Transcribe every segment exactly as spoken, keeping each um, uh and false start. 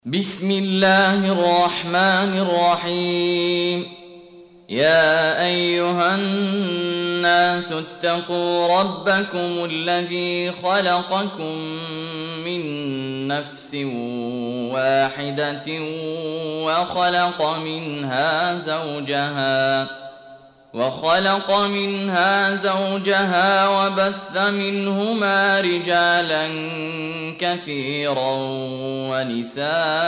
بسم الله الرحمن الرحيم. يا أيها الناس اتقوا ربكم الذي خلقكم من نفس واحدة وخلق منها زوجها وخلق منها زوجها وبث منهما رجالا كثيرا ونساء،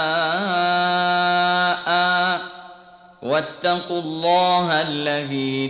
واتقوا الله الذي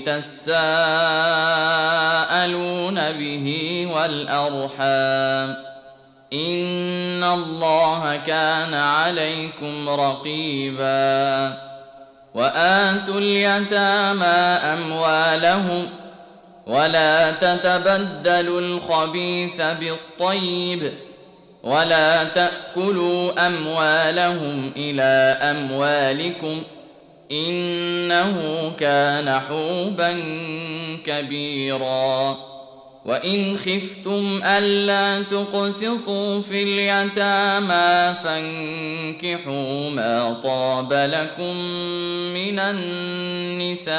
تساءلون به والأرحام، إن الله كان عليكم رقيبا. وآتوا اليتامى أموالهم ولا تتبدلوا الخبيث بالطيب ولا تأكلوا أموالهم إلى أموالكم إنه كان حوبا كبيرا. وإن خفتم ألا تقسطوا في اليتامى فانكحوا ما طاب لكم من النساء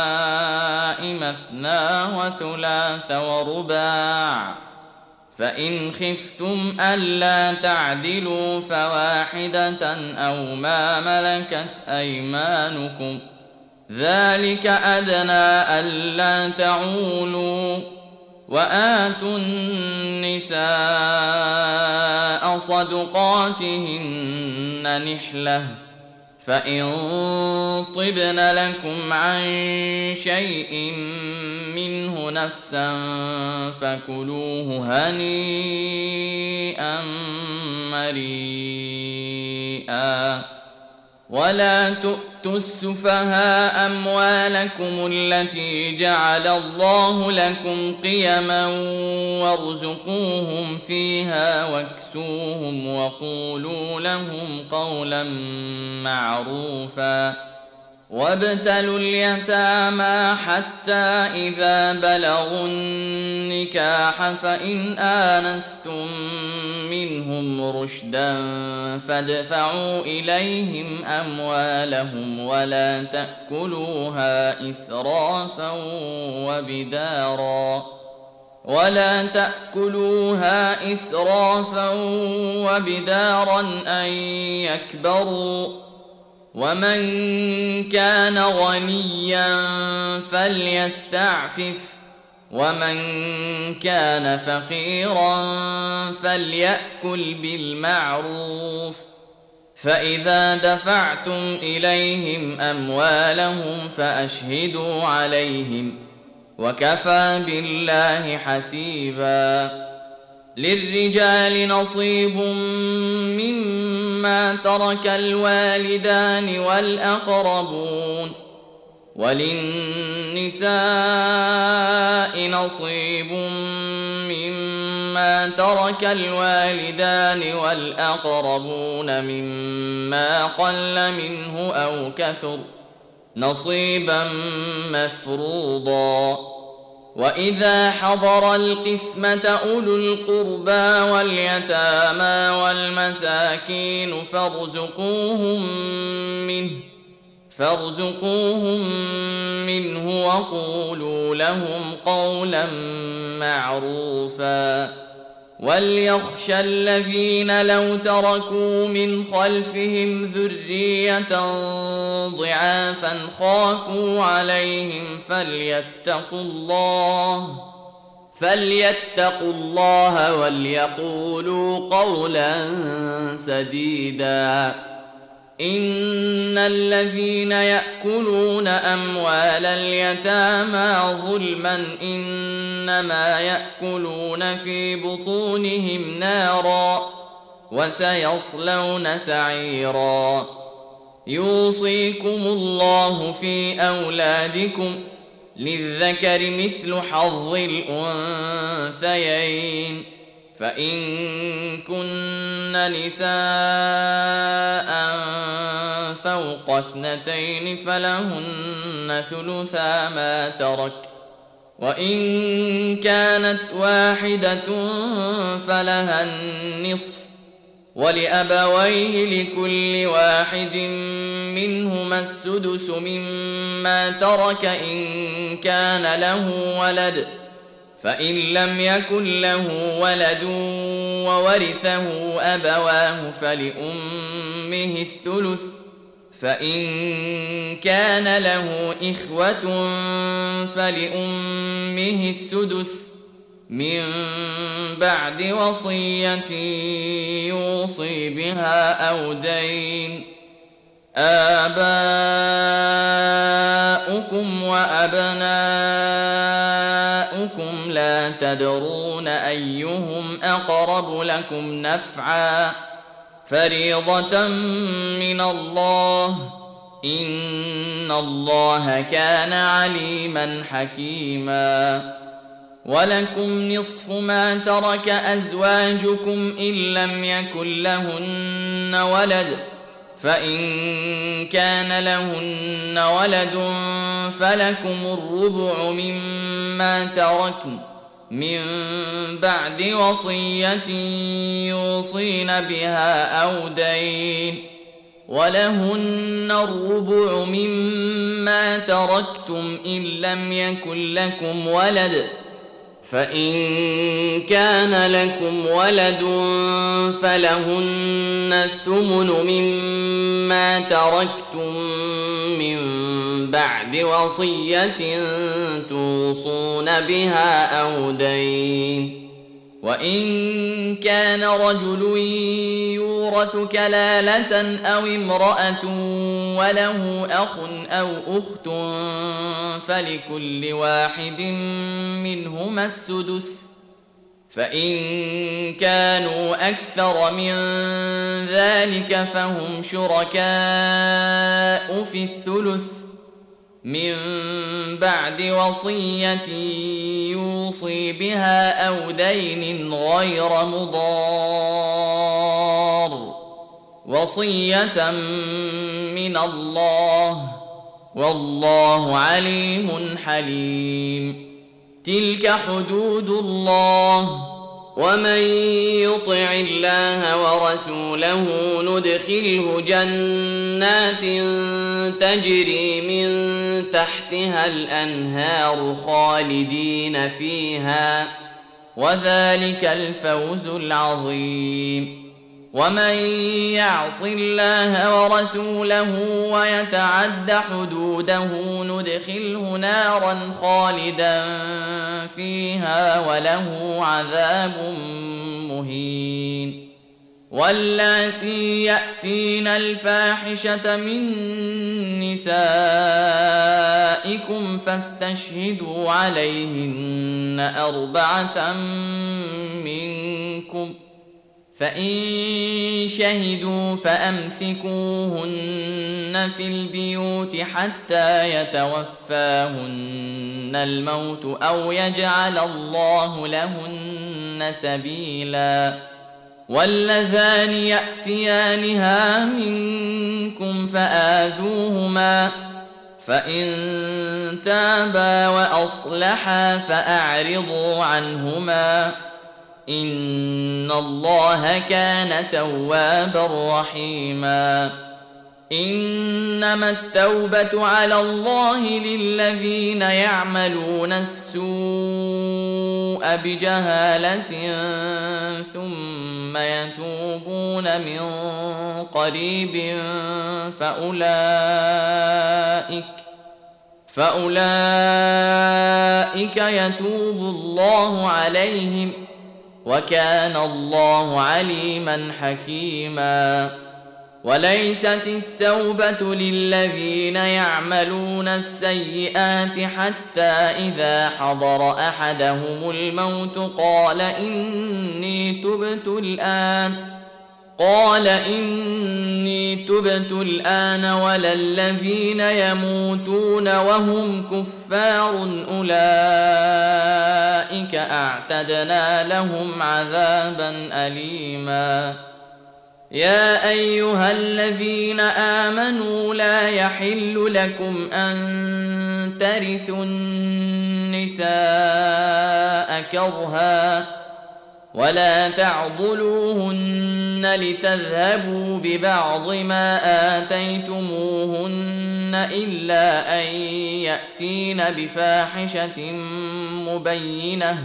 مثنى وثلاث ورباع، فإن خفتم ألا تعدلوا فواحدة أو ما ملكت أيمانكم، ذلك أدنى ألا تعولوا. وآتوا النساء صدقاتهن نحلة، فإن طبن لكم عن شيء منه نفسا فكلوه هنيئا مريئا. ولا تؤتوا السفهاء أموالكم التي جعل الله لكم قيما وارزقوهم فيها واكسوهم وقولوا لهم قولا معروفا. وابتلوا اليتامى حتى إذا بلغوا النكاح فإن آنستم منهم رشدا فادفعوا إليهم أموالهم ولا تأكلوها إسرافا وبدارا ولا تأكلوها إسرافا وبدارا أن يكبروا. ومن كان غنيا فليستعفف ومن كان فقيرا فليأكل بالمعروف. فإذا دفعتم إليهم أموالهم فأشهدوا عليهم وكفى بالله حسيبا. للرجال نصيب مما ترك الوالدان والأقربون، وللنساء نصيب مما ترك الوالدان والأقربون مما قل منه أو كثر نصيبا مفروضا. وإذا حضر القسمة أولو القربى واليتامى والمساكين فارزقوهم منه فارزقوهم منه وقولوا لهم قولا معروفا. وليخشى الذين لو تركوا من خلفهم ذرية ضعافا خافوا عليهم فليتقوا الله فليتقوا الله وليقولوا قولا سديدا. إن الذين يأكلون أموال اليتامى ظلما إنما يأكلون في بطونهم نارا وسيصلون سعيرا. يوصيكم الله في أولادكم للذكر مثل حظ الأنثيين، فإن كن نساء فوق اثنتين فلهن ثلثا ما ترك، وإن كانت واحدة فلها النصف، ولأبويه لكل واحد منهما السدس مما ترك إن كان له ولد، فإن لم يكن له ولد وورثه أبواه فلأمه الثلث، فإن كان له إخوة فلأمه السدس من بعد وصية يوصي بها أو دين. آباؤكم وأبناؤكم لا تدرون أيهم أقرب لكم نفعا فريضة من الله، إن الله كان عليما حكيما. ولكم نصف ما ترك أزواجكم إن لم يكن لهن ولد، فإن كان لهن ولد فلكم الربع مما تركن من بعد وصية يوصين بها أو دين، ولهن الربع مما تركتم إن لم يكن لكم ولد، فإن كان لكم ولد فلهن الثمن مما تركتم من بعد وصية توصون بها أو دين. وإن كان رجل يورث كلالة أو امرأة وله أخ أو أخت فلكل واحد منهما السدس، فإن كانوا أكثر من ذلك فهم شركاء في الثلث من بعد وصية يوصي بها أو دين غير مضار، وصية من الله، والله عليم حليم. تلك حدود الله، ومن يطع الله ورسوله ندخله جنات تجري من تحتها الأنهار خالدين فيها، وذلك الفوز العظيم. ومن يعص الله ورسوله ويتعد حدوده ندخله نارا خالدا فيها وله عذاب مهين. واللاتي يأتين الفاحشة من نسائكم فاستشهدوا عليهن أربعة منكم، فإن شهدوا فأمسكوهن في البيوت حتى يتوفاهن الموت أو يجعل الله لهن سبيلا. واللذان يأتيانها منكم فآذوهما، فإن تابا وأصلحا فأعرضوا عنهما، إن الله كان توابا رحيما. إنما التوبة على الله للذين يعملون السوء بجهالة ثم يتوبون من قريب فأولئك فأولئك يتوب الله عليهم، وكان الله عليما حكيما. وليست التوبة للذين يعملون السيئات حتى إذا حضر أحدهم الموت قال إني تبت الآن قال إني تبت الآن ولا الذين يموتون وهم كفار أولئك أعتدنا لهم عذابا أليما. يا أيها الذين آمنوا لا يحل لكم أن ترثوا النساء كرها ولا تعضلوهن لتذهبوا ببعض ما آتيتموهن إلا أن يأتين بفاحشة مبينة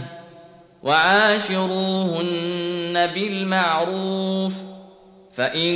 وعاشروهن بالمعروف فإن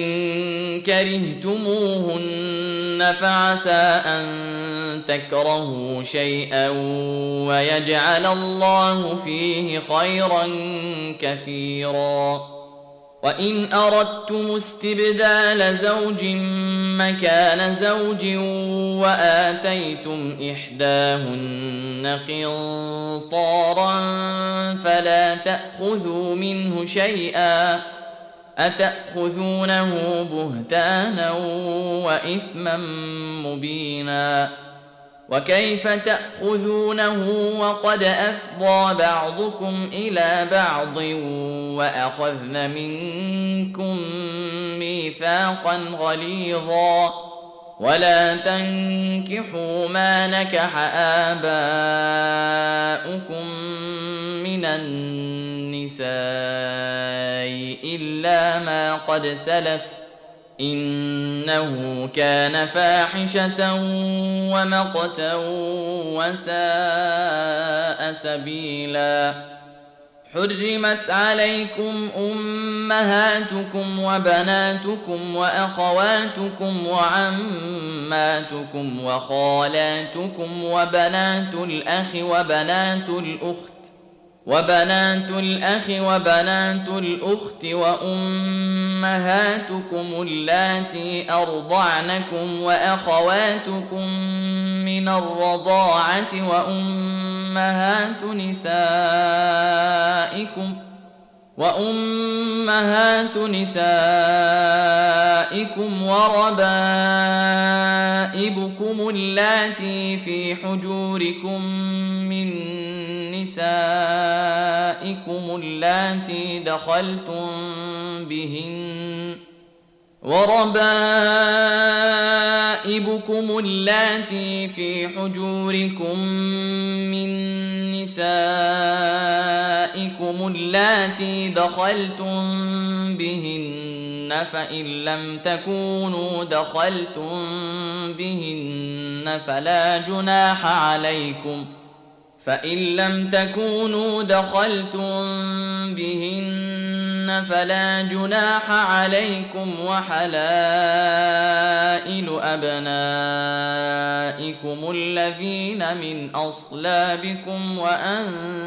كرهتموهن فعسى أن تكرهوا شيئا ويجعل الله فيه خيرا كثيرا. وإن أردتم استبدال زوج مكان زوج وآتيتم إحداهن قنطارا فلا تأخذوا منه شيئا أتأخذونه بهتانا وإثما مبينا. وكيف تأخذونه وقد أفضى بعضكم إلى بعض وأخذن منكم ميثاقا غليظا. ولا تنكحوا ما نكح آباؤكم من النساء إلا ما قد سلف إنه كان فاحشة ومقتا وساء سبيلا. حرمت عليكم أمهاتكم وبناتكم وأخواتكم وعماتكم وخالاتكم وبنات الأخ وبنات الأخت وبنات الأخ وبنات الأخت وأمهاتكم اللاتي أرضعنكم وأخواتكم من الرضاعة وأمهات نسائكم وأمهات نسائكم وربائبكم اللاتي في حجوركم من نسائكم اللاتي دخلتم بهن وربائبكم اللاتي في حجوركم من نسائكم اللاتي دخلتم بهن فإن لم تكونوا دخلتم بهن فلا جناح عليكم فإن لم تكونوا دخلتم بهن فلا جناح عليكم وحلائل أبنائكم الذين من أصلابكم وأن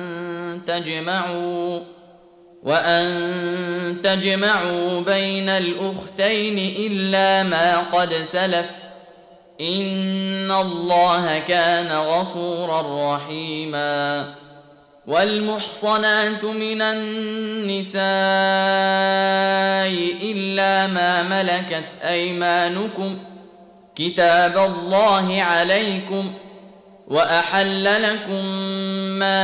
تجمعوا وأن تجمعوا بين الأختين إلا ما قد سلف إن الله كان غفورا رحيما. والمحصنات من النساء إلا ما ملكت أيمانكم كتاب الله عليكم وأحل لكم ما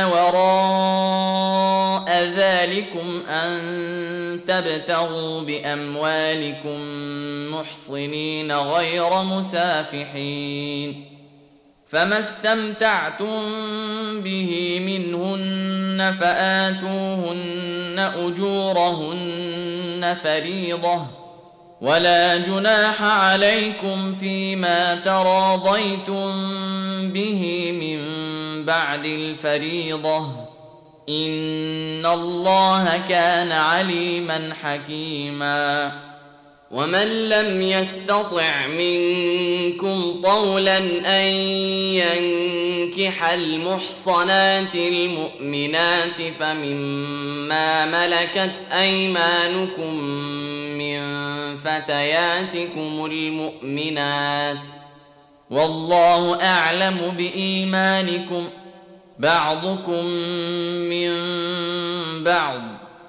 وراء ذلكم أن تبتغوا بأموالكم محصنين غير مسافحين فما استمتعتم به منهن فآتوهن أجورهن فريضة ولا جناح عليكم فيما تراضيتم به من بعد الفريضة إن الله كان عليما حكيما. ومن لم يستطع منكم طولا أن ينكح المحصنات المؤمنات فمما ملكت أيمانكم من فتياتكم المؤمنات والله أعلم بإيمانكم بعضكم من بعض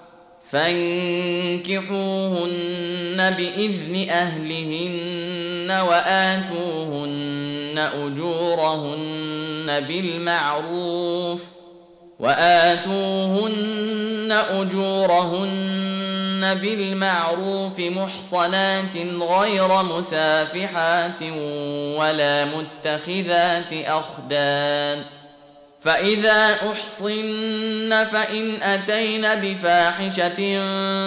فانكحوهن بإذن أهلهن وآتوهن أجورهن بالمعروف وآتوهن أجورهن بالمعروف محصنات غير مسافحات ولا متخذات أخدان فإذا أحصن فإن أتين بفاحشة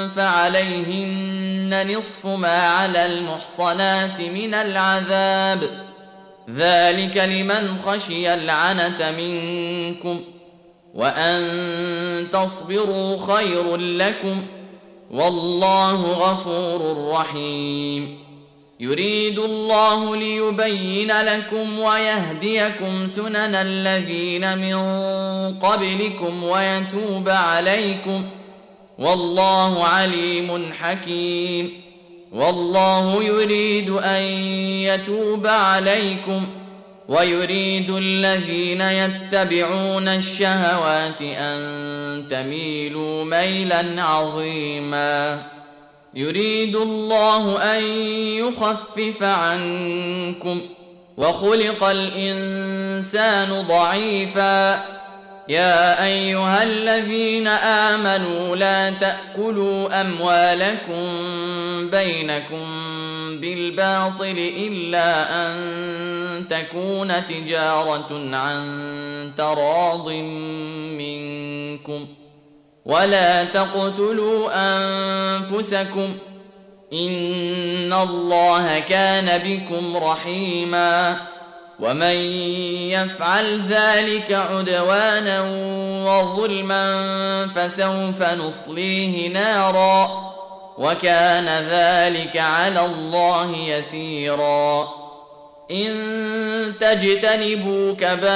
فعليهن نصف ما على المحصنات من العذاب، ذلك لمن خشي العنة منكم، وأن تصبروا خير لكم، والله غفور رحيم. يريد الله ليبين لكم ويهديكم سنن الذين من قبلكم ويتوب عليكم، والله عليم حكيم. والله يريد أن يتوب عليكم، ويريد الذين يتبعون الشهوات أن تميلوا ميلا عظيما. يريد الله أن يخفف عنكم، وخلق الإنسان ضعيفا. يا أيها الذين آمنوا لا تأكلوا أموالكم بينكم بالباطل إلا أن تكون تجارة عن تراض منكم، ولا تقتلوا أنفسكم، إن الله كان بكم رحيما. ومن يفعل ذلك عدوانا وظلما فسوف نصليه نارا، وكان ذلك على الله يسيرا. إن تجتنبوا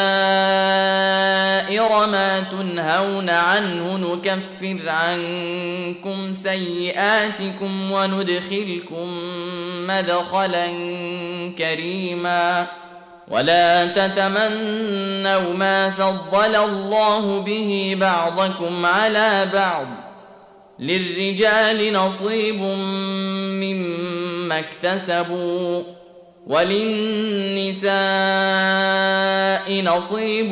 كبائر ما تنهون عنه نكفر عنكم سيئاتكم وندخلكم مدخلا كريما. ولا تتمنوا ما فضل الله به بعضكم على بعض، للرجال نصيب مما اكتسبوا، وللنساء نصيب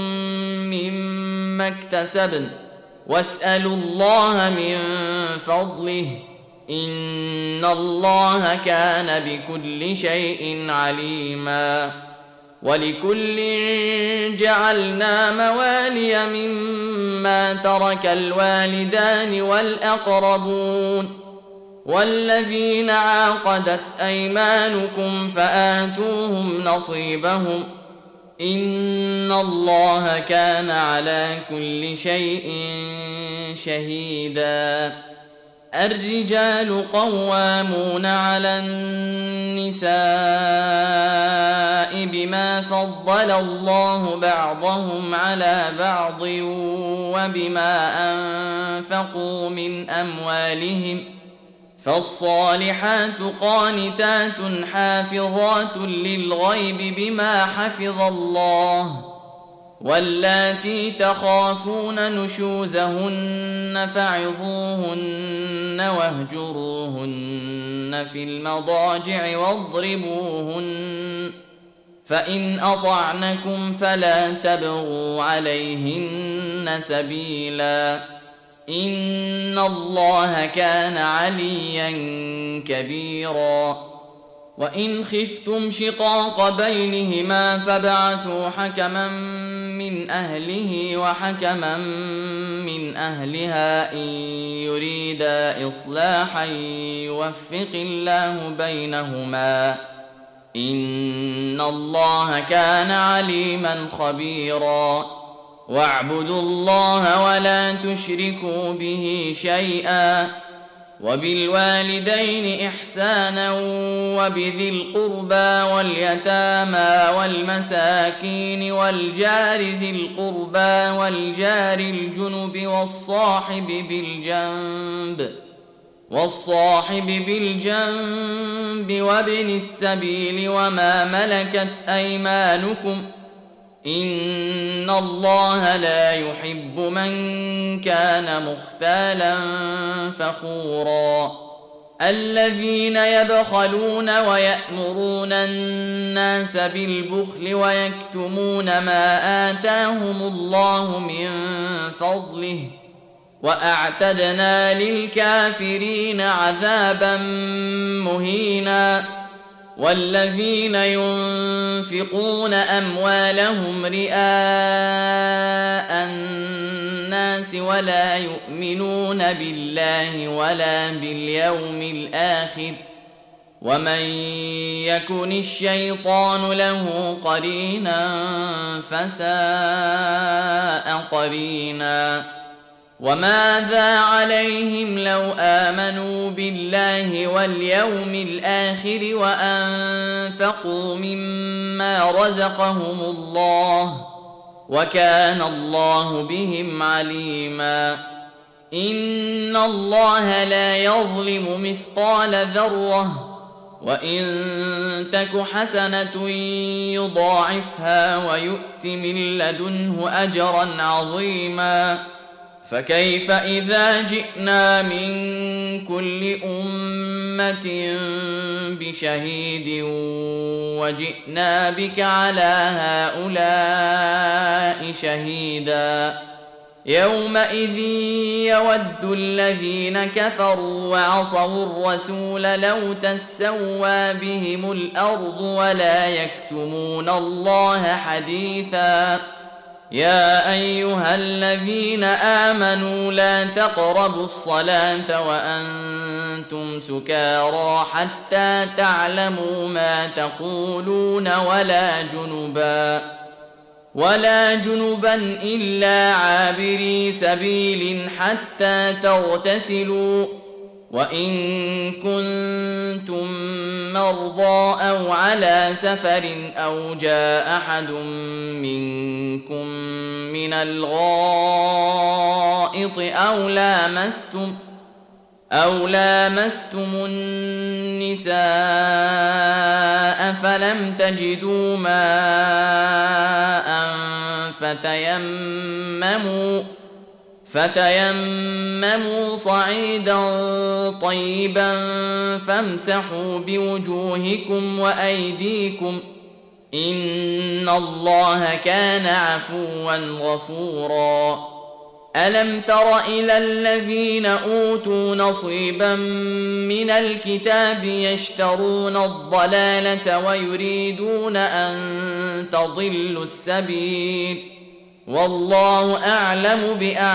مما اكتسبن، واسألوا الله من فضله، إن الله كان بكل شيء عليما. ولكل جعلنا موالي مما ترك الوالدان والأقربون، والذين عاقدت أيمانكم فآتوهم نصيبهم، إن الله كان على كل شيء شهيدا. الرجال قوامون على النساء بما فضل الله بعضهم على بعض وبما أنفقوا من أموالهم، فالصالحات قانتات حافظات للغيب بما حفظ الله، واللاتي تخافون نشوزهن فعظوهن واهجروهن في المضاجع واضربوهن، فإن أطعنكم فلا تبغوا عليهن سبيلا، إن الله كان عليا كبيرا. وإن خفتم شقاق بينهما فابعثوا حكما من أهله وحكما من أهلها إن يريدا إصلاحا يوفق الله بينهما، إن الله كان عليما خبيرا. واعبدوا الله ولا تشركوا به شيئا، وبالوالدين إحسانا وبذي القربى واليتامى والمساكين والجار ذي القربى والجار الجنب والصاحب بالجنب والصاحب بالجنب وابن السبيل وما ملكت أيمانكم، إن الله لا يحب من كان مختالا فخورا. الذين يبخلون ويأمرون الناس بالبخل ويكتمون ما آتاهم الله من فضله، وأعتدنا للكافرين عذابا مهينا. والذين ينفقون أموالهم رئاء الناس ولا يؤمنون بالله ولا باليوم الآخر ومن يكن الشيطان له قرينا فساء قرينا وماذا عليهم لو آمنوا بالله واليوم الآخر وأنفقوا مما رزقهم الله وكان الله بهم عليما إن الله لا يظلم مثقال ذرة وإن تك حسنة يضاعفها ويؤت من لدنه أجرا عظيما فكيف إذا جئنا من كل أمة بشهيد وجئنا بك على هؤلاء شهيدا يومئذ يود الذين كفروا وعصوا الرسول لو تسوى بهم الأرض ولا يكتمون الله حديثا يا أيها الذين آمنوا لا تقربوا الصلاة وأنتم سكارى حتى تعلموا ما تقولون ولا جنبا ولا جنبا إلا عابري سبيل حتى تغتسلوا وإن كنتم مرضى أو على سفر أو جاء أحد منكم من الغائط أو لامستم أو لامستم النساء فلم تجدوا ماء فتيمموا فتيمموا صعيدا طيبا فامسحوا بوجوهكم وأيديكم إن الله كان عفوا غفورا ألم تر إلى الذين أوتوا نصيبا من الكتاب يشترون الضلالة ويريدون أن تضلوا السبيل والله أعلم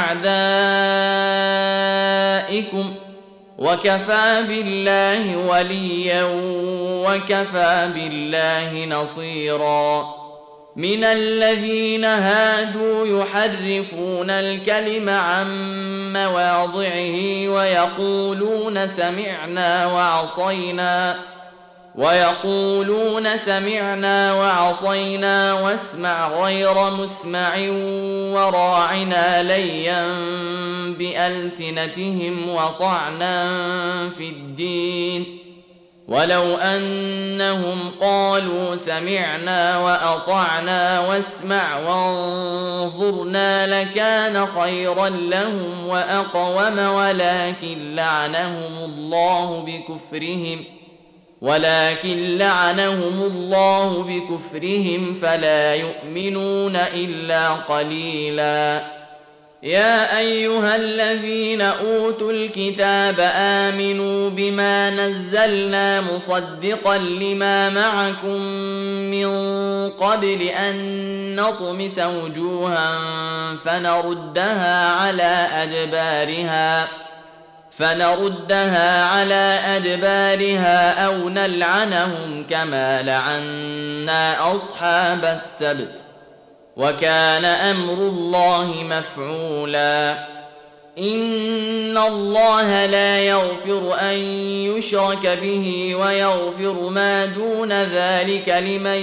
بأعدائكم وكفى بالله وليا وكفى بالله نصيرا من الذين هادوا يحرفون الكلم عن مواضعه ويقولون سمعنا وعصينا ويقولون سمعنا وعصينا واسمع غير مسمع وراعنا ليا بألسنتهم وطعنا في الدين ولو أنهم قالوا سمعنا وأطعنا واسمع وانظرنا لكان خيرا لهم وأقوم ولكن لعنهم الله بكفرهم ولكن لعنهم الله بكفرهم فلا يؤمنون إلا قليلا يا أيها الذين أوتوا الكتاب آمنوا بما نزلنا مصدقا لما معكم من قبل أن نطمس وجوها فنردها على أدبارها فنردها على أدبارها أو نلعنهم كما لعنا أصحاب السبت وكان أمر الله مفعولا إن الله لا يغفر أن يشرك به ويغفر ما دون ذلك لمن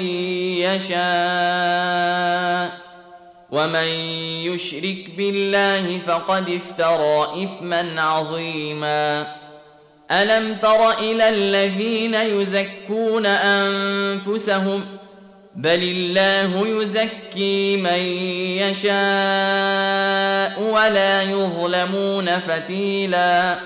يشاء ومن يشرك بالله فقد افترى إثما عظيما ألم تر إلى الذين يزكون أنفسهم بل الله يزكي من يشاء ولا يظلمون فتيلا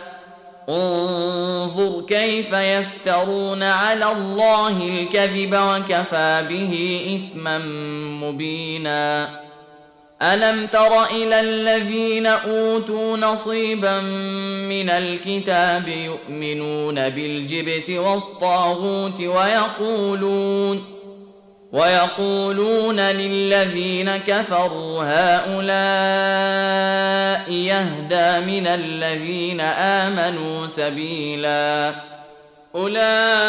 انظر كيف يفترون على الله الكذب وكفى به إثما مبينا ألم تر إلى الذين أوتوا نصيبا من الكتاب يؤمنون بالجبت والطاغوت ويقولون ويقولون للذين كفروا هؤلاء يهدى من الذين آمنوا سبيلا أولئك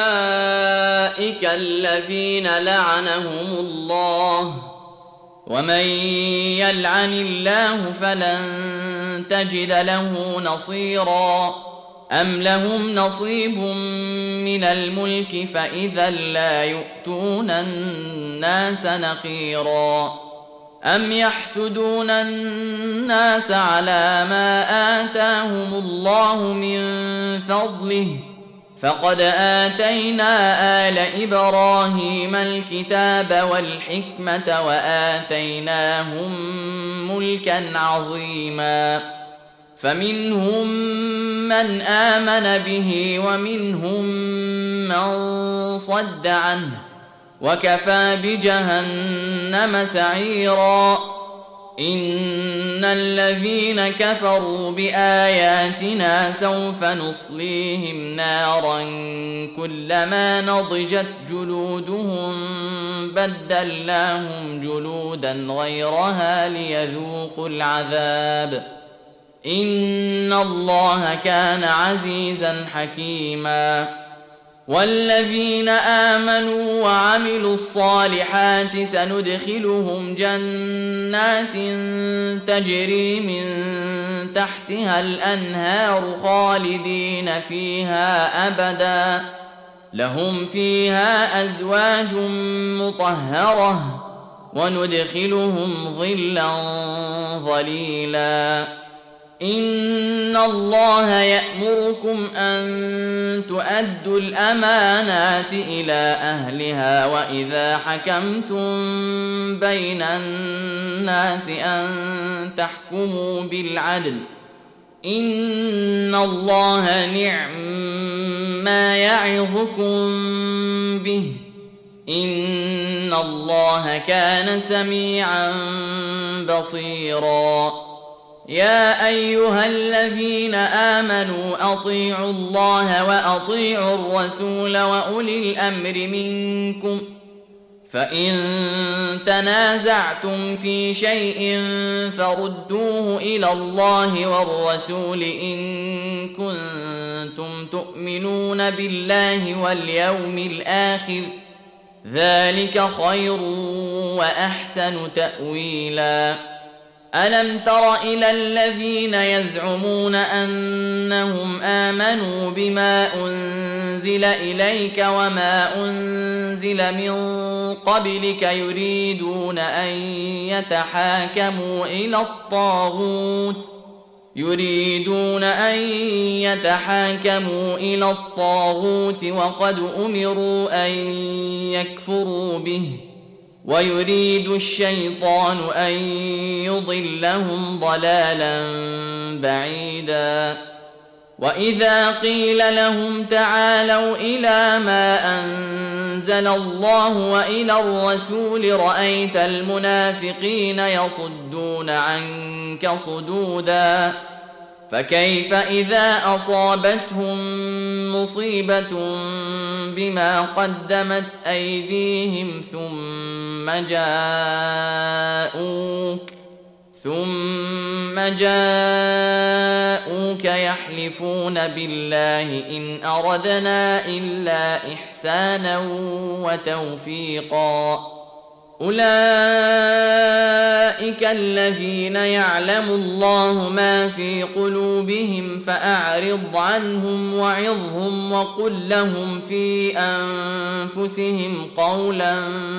الذين لعنهم الله ومن يلعن الله فلن تجد له نصيرا أم لهم نصيب من الملك فإذا لا يؤتون الناس نقيرا أم يحسدون الناس على ما آتاهم الله من فضله فقد آتينا آل إبراهيم الكتاب والحكمة وآتيناهم ملكا عظيما فمنهم من آمن به ومنهم من صد عنه وكفى بجهنم سعيرا إن الذين كفروا بآياتنا سوف نصليهم نارا كلما نضجت جلودهم بدلناهم جلودا غيرها ليذوقوا العذاب إن الله كان عزيزا حكيما والذين آمنوا وعملوا الصالحات سندخلهم جنات تجري من تحتها الأنهار خالدين فيها أبدا لهم فيها أزواج مطهرة وندخلهم ظلا ظليلا إن الله يأمركم أن تؤدوا الأمانات إلى أهلها وإذا حكمتم بين الناس أن تحكموا بالعدل إن الله نعم ما يعظكم به إن الله كان سميعا بصيرا يا أيها الذين آمنوا أطيعوا الله وأطيعوا الرسول وأولي الأمر منكم فإن تنازعتم في شيء فردوه إلى الله والرسول إن كنتم تؤمنون بالله واليوم الآخر ذلك خير وأحسن تأويلا ألم تر إلى الذين يزعمون أنهم آمنوا بما أنزل إليك وما أنزل من قبلك يريدون أن يتحاكموا إلى الطاغوت يريدون أن يتحاكموا إلى الطاغوت وقد أمروا أن يكفروا به ويريد الشيطان أن يضلهم ضلالا بعيدا وإذا قيل لهم تعالوا إلى ما أنزل الله وإلى الرسول رأيت المنافقين يصدون عنك صدودا فكيف إذا أصابتهم مصيبة بما قدمت أيديهم ثم جاءوك ثم جاءوك يحلفون بالله إن أردنا إلا إحسانا وتوفيقا أولئك الذين يعلم الله ما في قلوبهم فأعرض عنهم وعظهم وقل لهم في أنفسهم قولا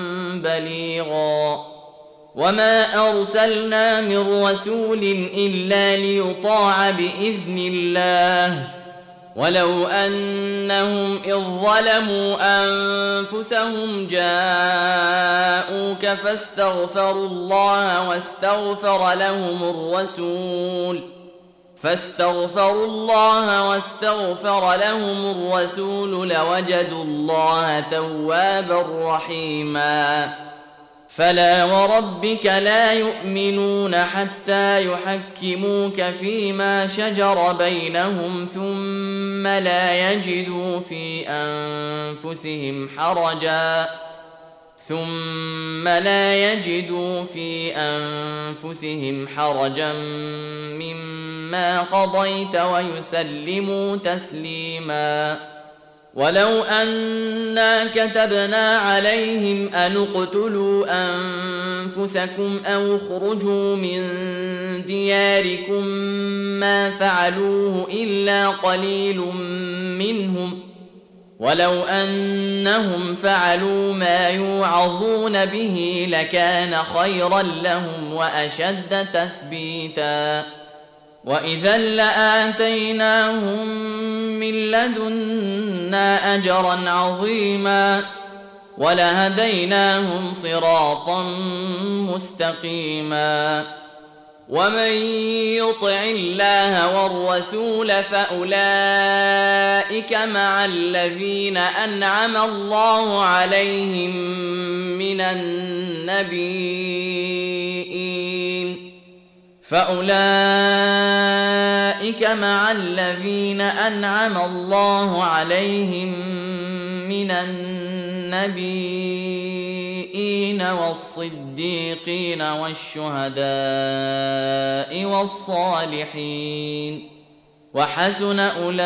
بليغا وما أرسلنا من رسول إلا ليطاع بإذن الله ولو أنهم إذ ظلموا أنفسهم جاءوك فاستغفروا الله واستغفر لهم الرسول فاستغفروا الله واستغفر لهم الرسول لوجدوا الله توابا رحيما فلا وربك لا يؤمنون حتى يحكموك فيما شجر بينهم ثم لا يجدوا في أنفسهم حرجا ثم لا يجدوا في أنفسهم حرجا مما قضيت ويسلموا تسليما. ولو أنا كتبنا عليهم أن اقتلوا أنفسكم أو اخرجوا من دياركم ما فعلوه إلا قليل منهم ولو أنهم فعلوا ما يوعظون به لكان خيرا لهم وأشد تثبيتا وإذا لآتيناهم من لدنا أجرا عظيما ولهديناهم صراطا مستقيما. ومن يطع الله والرسول فأولئك مع الذين أنعم الله عليهم من النبيين فأولئك مع الذين أنعم الله عليهم من النبيين والصديقين والشهداء والصالحين وحسن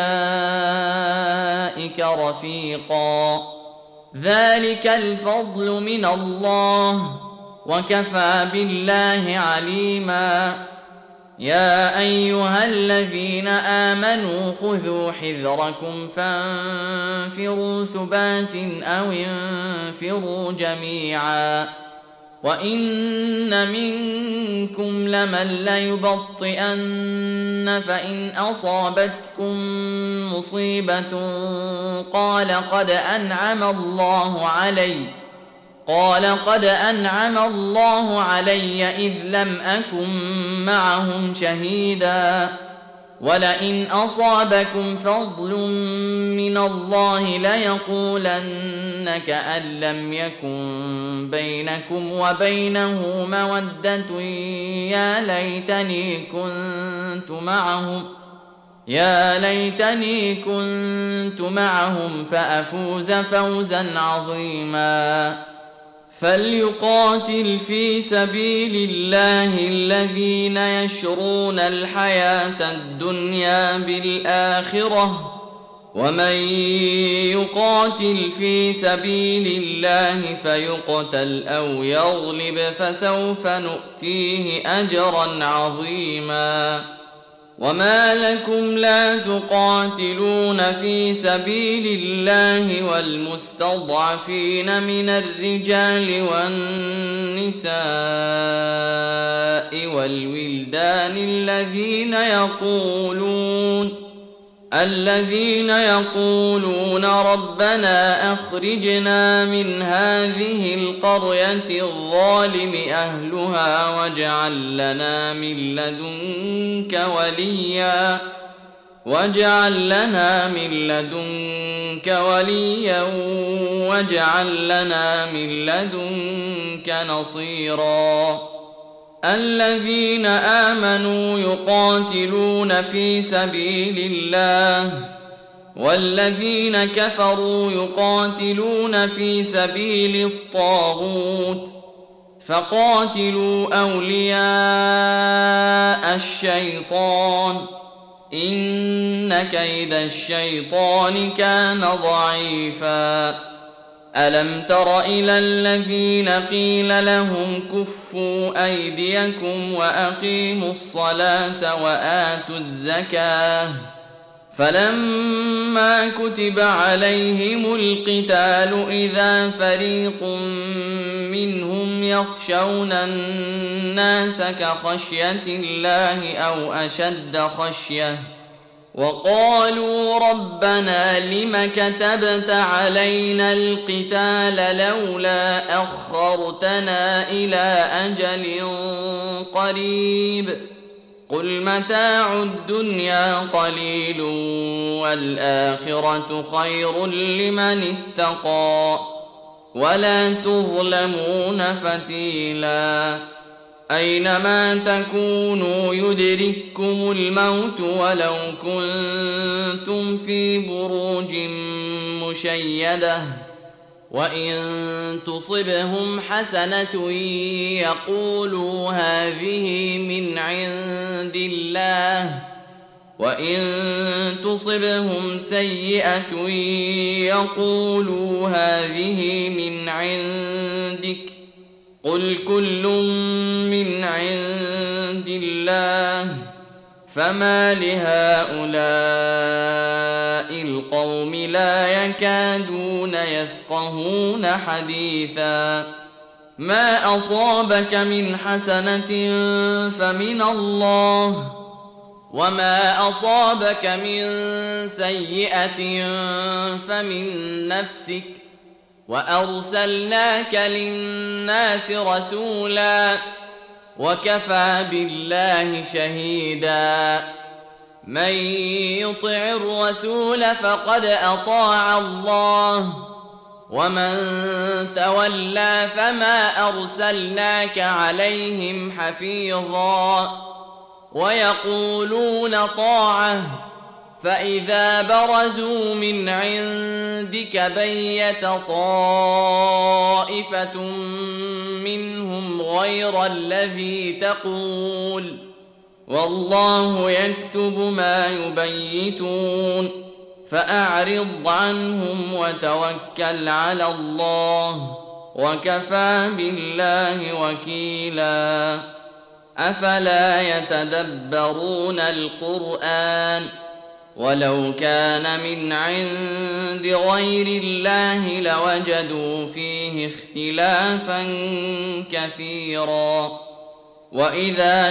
أولئك رفيقا. ذلك الفضل من الله وكفى بالله عليما. يا أيها الذين آمنوا خذوا حذركم فانفروا ثبات أو انفروا جميعا وإن منكم لمن ليبطئن فإن أصابتكم مصيبة قال قد أنعم الله علي قال قد أنعم الله علي إذ لم أكن معهم شهيدا ولئن أصابكم فضل من الله ليقولن كأن لم يكن بينكم وبينه مودة يا ليتني كنت معهم يا ليتني كنت معهم فأفوز فوزا عظيما. فليقاتل في سبيل الله الذين يشرون الحياة الدنيا بالآخرة ومن يقاتل في سبيل الله فيقتل أو يغلب فسوف نؤتيه أجرا عظيما. وما لكم لا تقاتلون في سبيل الله والمستضعفين من الرجال والنساء والولدان الذين يقولون الذين يقولون ربنا أخرجنا من هذه القرية الظالم أهلها واجعل لنا من لدنك وليا واجعل لنا من لدنك وليا واجعل لنا من لدنك نصيرا. الذين آمنوا يقاتلون في سبيل الله والذين كفروا يقاتلون في سبيل الطاغوت فقاتلوا أولياء الشيطان إن كيد الشيطان كان ضعيفا. ألم تر إلى الذين قيل لهم كفوا أيديكم وأقيموا الصلاة وآتوا الزكاة فلما كتب عليهم القتال إذا فريق منهم يخشون الناس كخشية الله أو أشد خشية وقالوا ربنا لم كتبت علينا القتال لولا أخرتنا إلى أجل قريب قل متاع الدنيا قليل والآخرة خير لمن اتقى ولا تظلمون فتيلا. أينما تكونوا يدرككم الموت ولو كنتم في بروج مشيدة. وإن تصبهم حسنة يقولوا هذه من عند الله، وإن تصبهم سيئة يقولوا هذه من عندك. قل كل من عند الله، فما لهؤلاء القوم لا يكادون يفقهون حديثا. ما أصابك من حسنة فمن الله، وما أصابك من سيئة فمن نفسك، وأرسلناك للناس رسولا، وكفى بالله شهيدا. من يطع الرسول فقد أطاع الله، ومن تولى فما أرسلناك عليهم حفيظا. ويقولون طاعة، فإذا برزوا من عندك بيت طائفة منهم غير الذي تقول، والله يكتب ما يبيتون. فأعرض عنهم وتوكل على الله، وكفى بالله وكيلا. أفلا يتدبرون القرآن؟ ولو كان من عند غير الله لوجدوا فيه اختلافا كثيرا. وإذا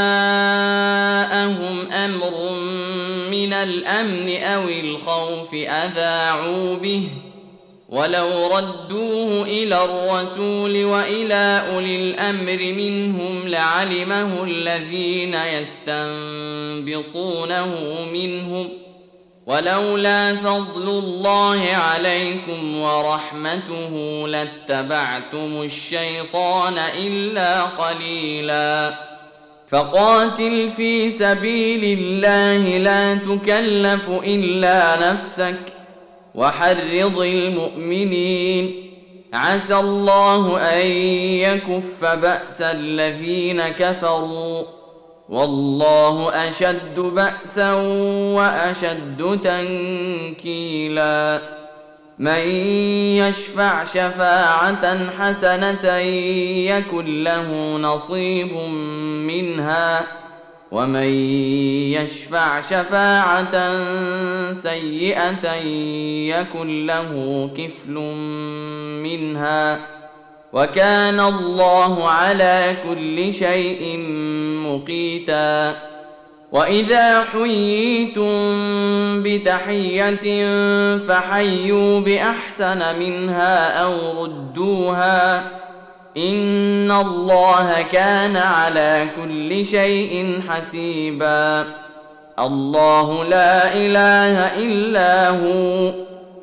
جاءهم أمر من الأمن أو الخوف أذاعوا به، ولو ردوه إلى الرسول وإلى أولي الأمر منهم لعلمه الذين يستنبطونه منهم، ولولا فضل الله عليكم ورحمته لاتبعتم الشيطان إلا قليلا. فقاتل في سبيل الله لا تكلف إلا نفسك، وحرض المؤمنين، عسى الله أن يكف بأس الذين كفروا، والله أشد بأسا وأشد تنكيلا. من يشفع شفاعة حسنة يكن له نصيب منها، ومن يشفع شفاعة سيئة يكن له كفل منها، وكان الله على كل شيء مقيتا. وإذا حييتم بتحية فحيوا بأحسن منها أو ردوها، إن الله كان على كل شيء حسيبا. الله لا إله إلا هو،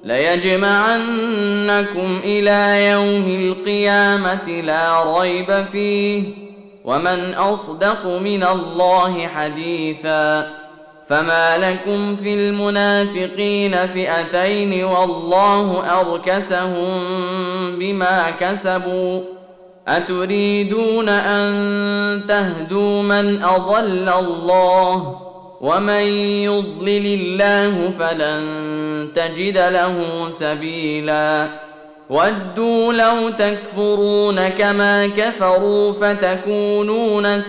ليجمعنكم إلى يوم القيامة لا ريب فيه، ومن أصدق من الله حديثا. فما لكم في المنافقين فئتين والله أركسهم بما كسبوا، أتريدون أن تهدوا من أضل الله، ومن يضلل الله فلن تجد له سبيلا. ودوا لو تكفرون كما كفروا فتكونون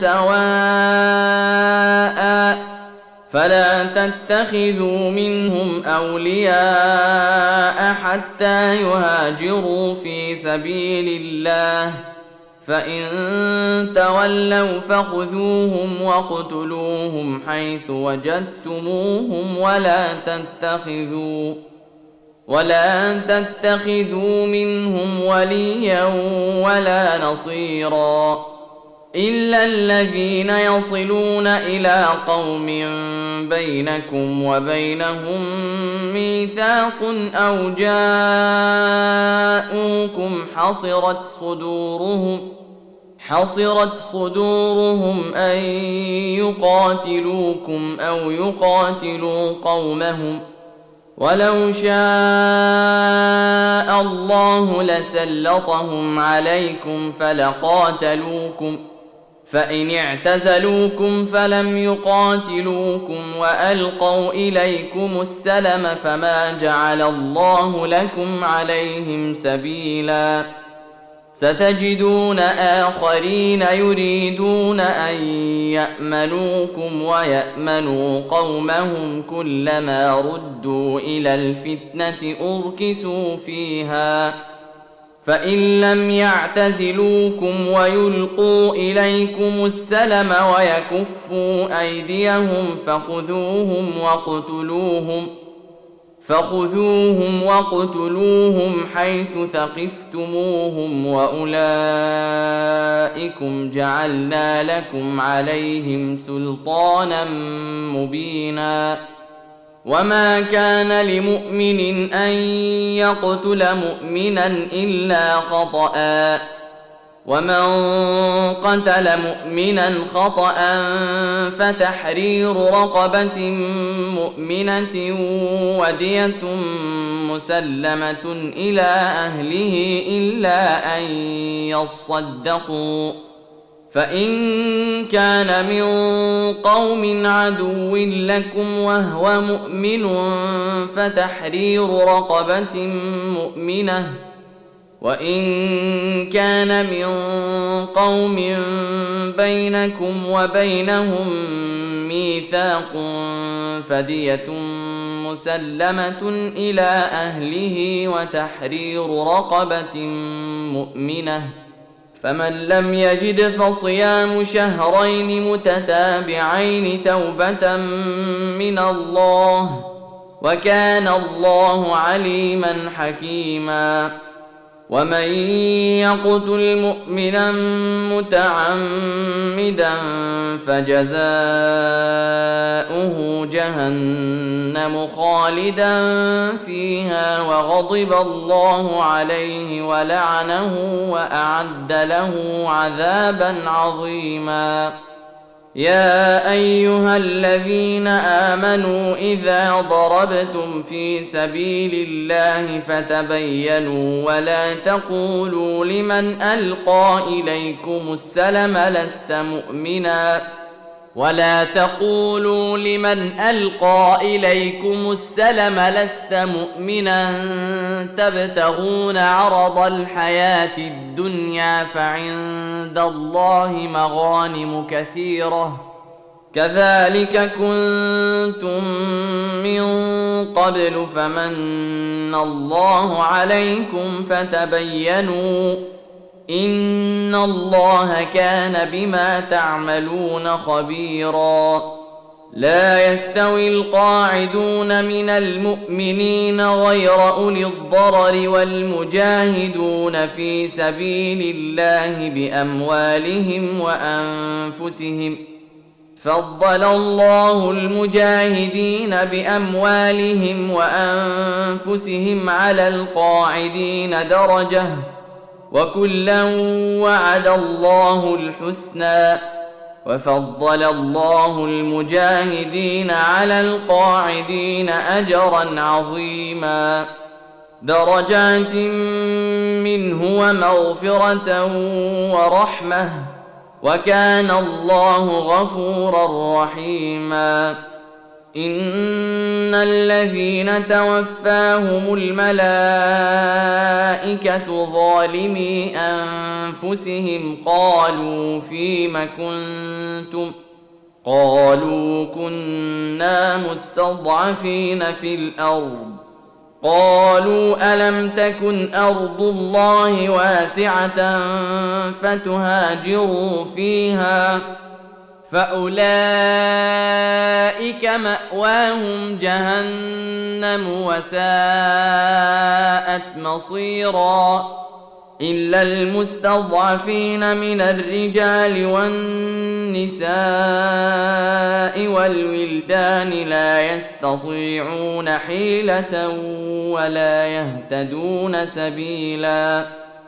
سواء، فلا تتخذوا منهم أولياء حتى يهاجروا في سبيل الله، فإن تولوا فخذوهم واقتلوهم حيث وجدتموهم، ولا تتخذوا ولا تتخذوا منهم وليا ولا نصيرا. إلا الذين يصلون إلى قوم بينكم وبينهم ميثاق أو جاءوكم حصرت صدورهم حصرت صدورهم أن يقاتلوكم أو يقاتلوا قومهم ولو شاء الله لسلطهم عليكم فلقاتلوكم فإن اعتزلوكم فلم يقاتلوكم وألقوا إليكم السلم فما جعل الله لكم عليهم سبيلا ستجدون آخرين يريدون أن يأمنوكم ويأمنوا قومهم كلما ردوا إلى الفتنة أركسوا فيها فإن لم يعتزلوكم ويلقوا إليكم السلم ويكفوا أيديهم فخذوهم واقتلوهم فخذوهم واقتلوهم حيث ثقفتموهم وأولئكم جعلنا لكم عليهم سلطانا مبينا وما كان لمؤمن أن يقتل مؤمنا إلا خطأ ومن قتل مؤمنا خطأ فتحرير رقبة مؤمنة ودية مسلمة إلى أهله إلا أن يصدقوا فإن كان من قوم عدو لكم وهو مؤمن فتحرير رقبة مؤمنة وإن كان من قوم بينكم وبينهم ميثاق فدية مسلمة إلى أهله وتحرير رقبة مؤمنة فمن لم يجد فصيام شهرين متتابعين توبة من الله وكان الله عليما حكيما ومن يقتل مؤمنا متعمدا فجزاؤه جهنم خالدا فيها وغضب الله عليه ولعنه وأعد له عذابا عظيما يا أيها الذين آمنوا إذا ضربتم في سبيل الله فتبينوا ولا تقولوا لمن ألقى إليكم السلم لست مؤمنا ولا تقولوا لمن ألقى إليكم السلم لست مؤمنا تبتغون عرض الحياة الدنيا فعند الله مغانم كثيرة كذلك كنتم من قبل فمن الله عليكم فتبينوا إن الله كان بما تعملون خبيرا لا يستوي القاعدون من المؤمنين غير أولي الضرر والمجاهدون في سبيل الله بأموالهم وأنفسهم فضل الله المجاهدين بأموالهم وأنفسهم على القاعدين درجة وكلا وعد الله الحسنى وفضل الله المجاهدين على القاعدين أجرا عظيما درجات منه ومغفرة ورحمة وكان الله غفورا رحيما إن الذين توفاهم الملائكة ظالمي أنفسهم قالوا فيم كنتم قالوا كنا مستضعفين في الأرض قالوا ألم تكن أرض الله واسعة فتهاجروا فيها فأولئك مأواهم جهنم وساءت مصيرا إلا المستضعفين من الرجال والنساء والولدان لا يستطيعون حيلة ولا يهتدون سبيلا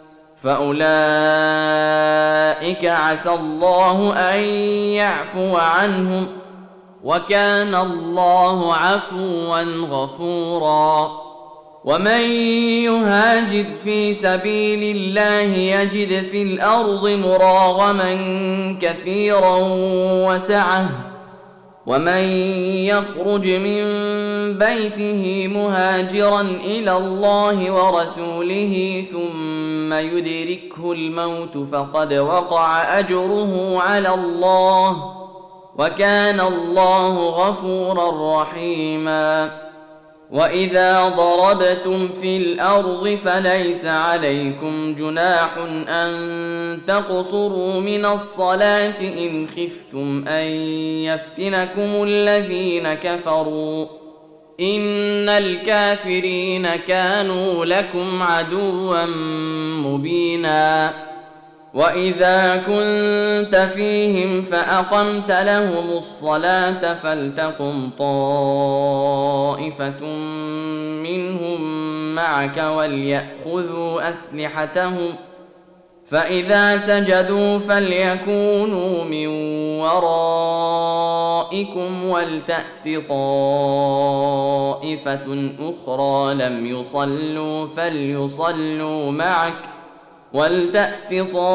فأولئك عسى الله أن يعفو عنهم وكان الله عفوا غفورا. ومن يهاجر في سبيل الله يجد في الأرض مراغما كثيرا وسعة ومن يخرج من بيته مهاجرا إلى الله ورسوله ثم يدركه الموت فقد وقع أجره على الله وكان الله غفورا رحيما. وإذا ضربتم في الأرض فليس عليكم جناح أن تقصروا من الصلاة إن خفتم أن يفتنكم الذين كفروا إن الكافرين كانوا لكم عدوا مبينا. وإذا كنت فيهم فأقمت لهم الصلاة فلتقم طائفة منهم معك وليأخذوا أسلحتهم فإذا سجدوا فليكونوا من ورائكم ولتأت طائفة أخرى لم يصلوا فليصلوا معك ولتأت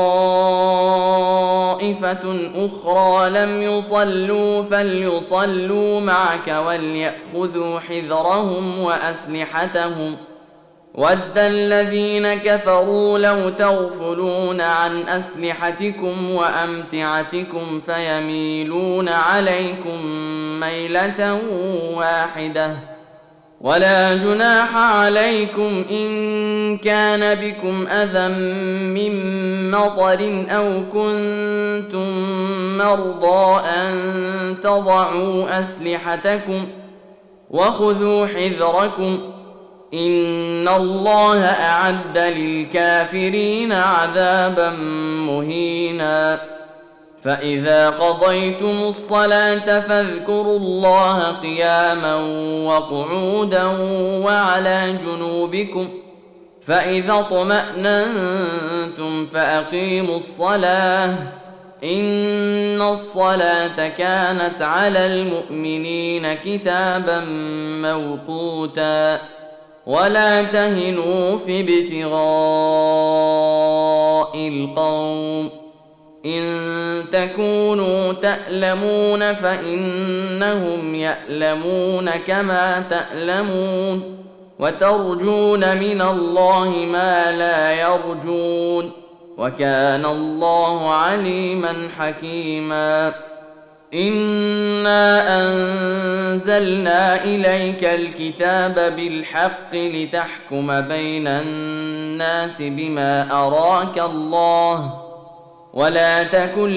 طائفة أخرى لم يصلوا فليصلوا معك وليأخذوا حذرهم وأسلحتهم ود الذين كفروا لو تغفلون عن أسلحتكم وأمتعتكم فيميلون عليكم ميلة واحدة ولا جناح عليكم إن كان بكم أذى من مطر أو كنتم مرضى أن تضعوا أسلحتكم وخذوا حذركم إن الله أعد للكافرين عذابا مهينا. فإذا قضيتم الصلاة فاذكروا الله قياما وقعودا وعلى جنوبكم فإذا اطمأننتم فأقيموا الصلاة إن الصلاة كانت على المؤمنين كتابا موقوتا. ولا تهنوا في ابتغاء القوم إن تكونوا تألمون فإنهم يألمون كما تألمون وترجون من الله ما لا يرجون وكان الله عليما حكيما. إنا أنزلنا إليك الكتاب بالحق لتحكم بين الناس بما أراك الله ولا تكن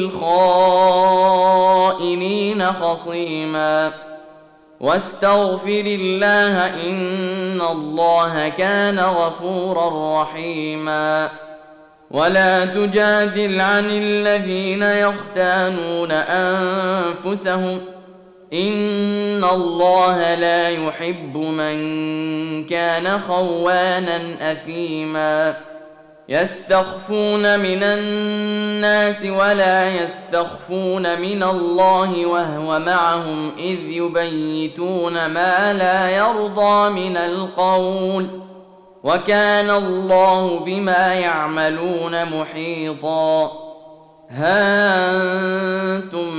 للخائنين خصيما واستغفر الله إن الله كان غفورا رحيما. ولا تجادل عن الذين يختانون أنفسهم إن الله لا يحب من كان خوانا أثيما. يستخفون من الناس ولا يستخفون من الله وهو معهم إذ يبيتون ما لا يرضى من القول وكان الله بما يعملون محيطا. ها أنتم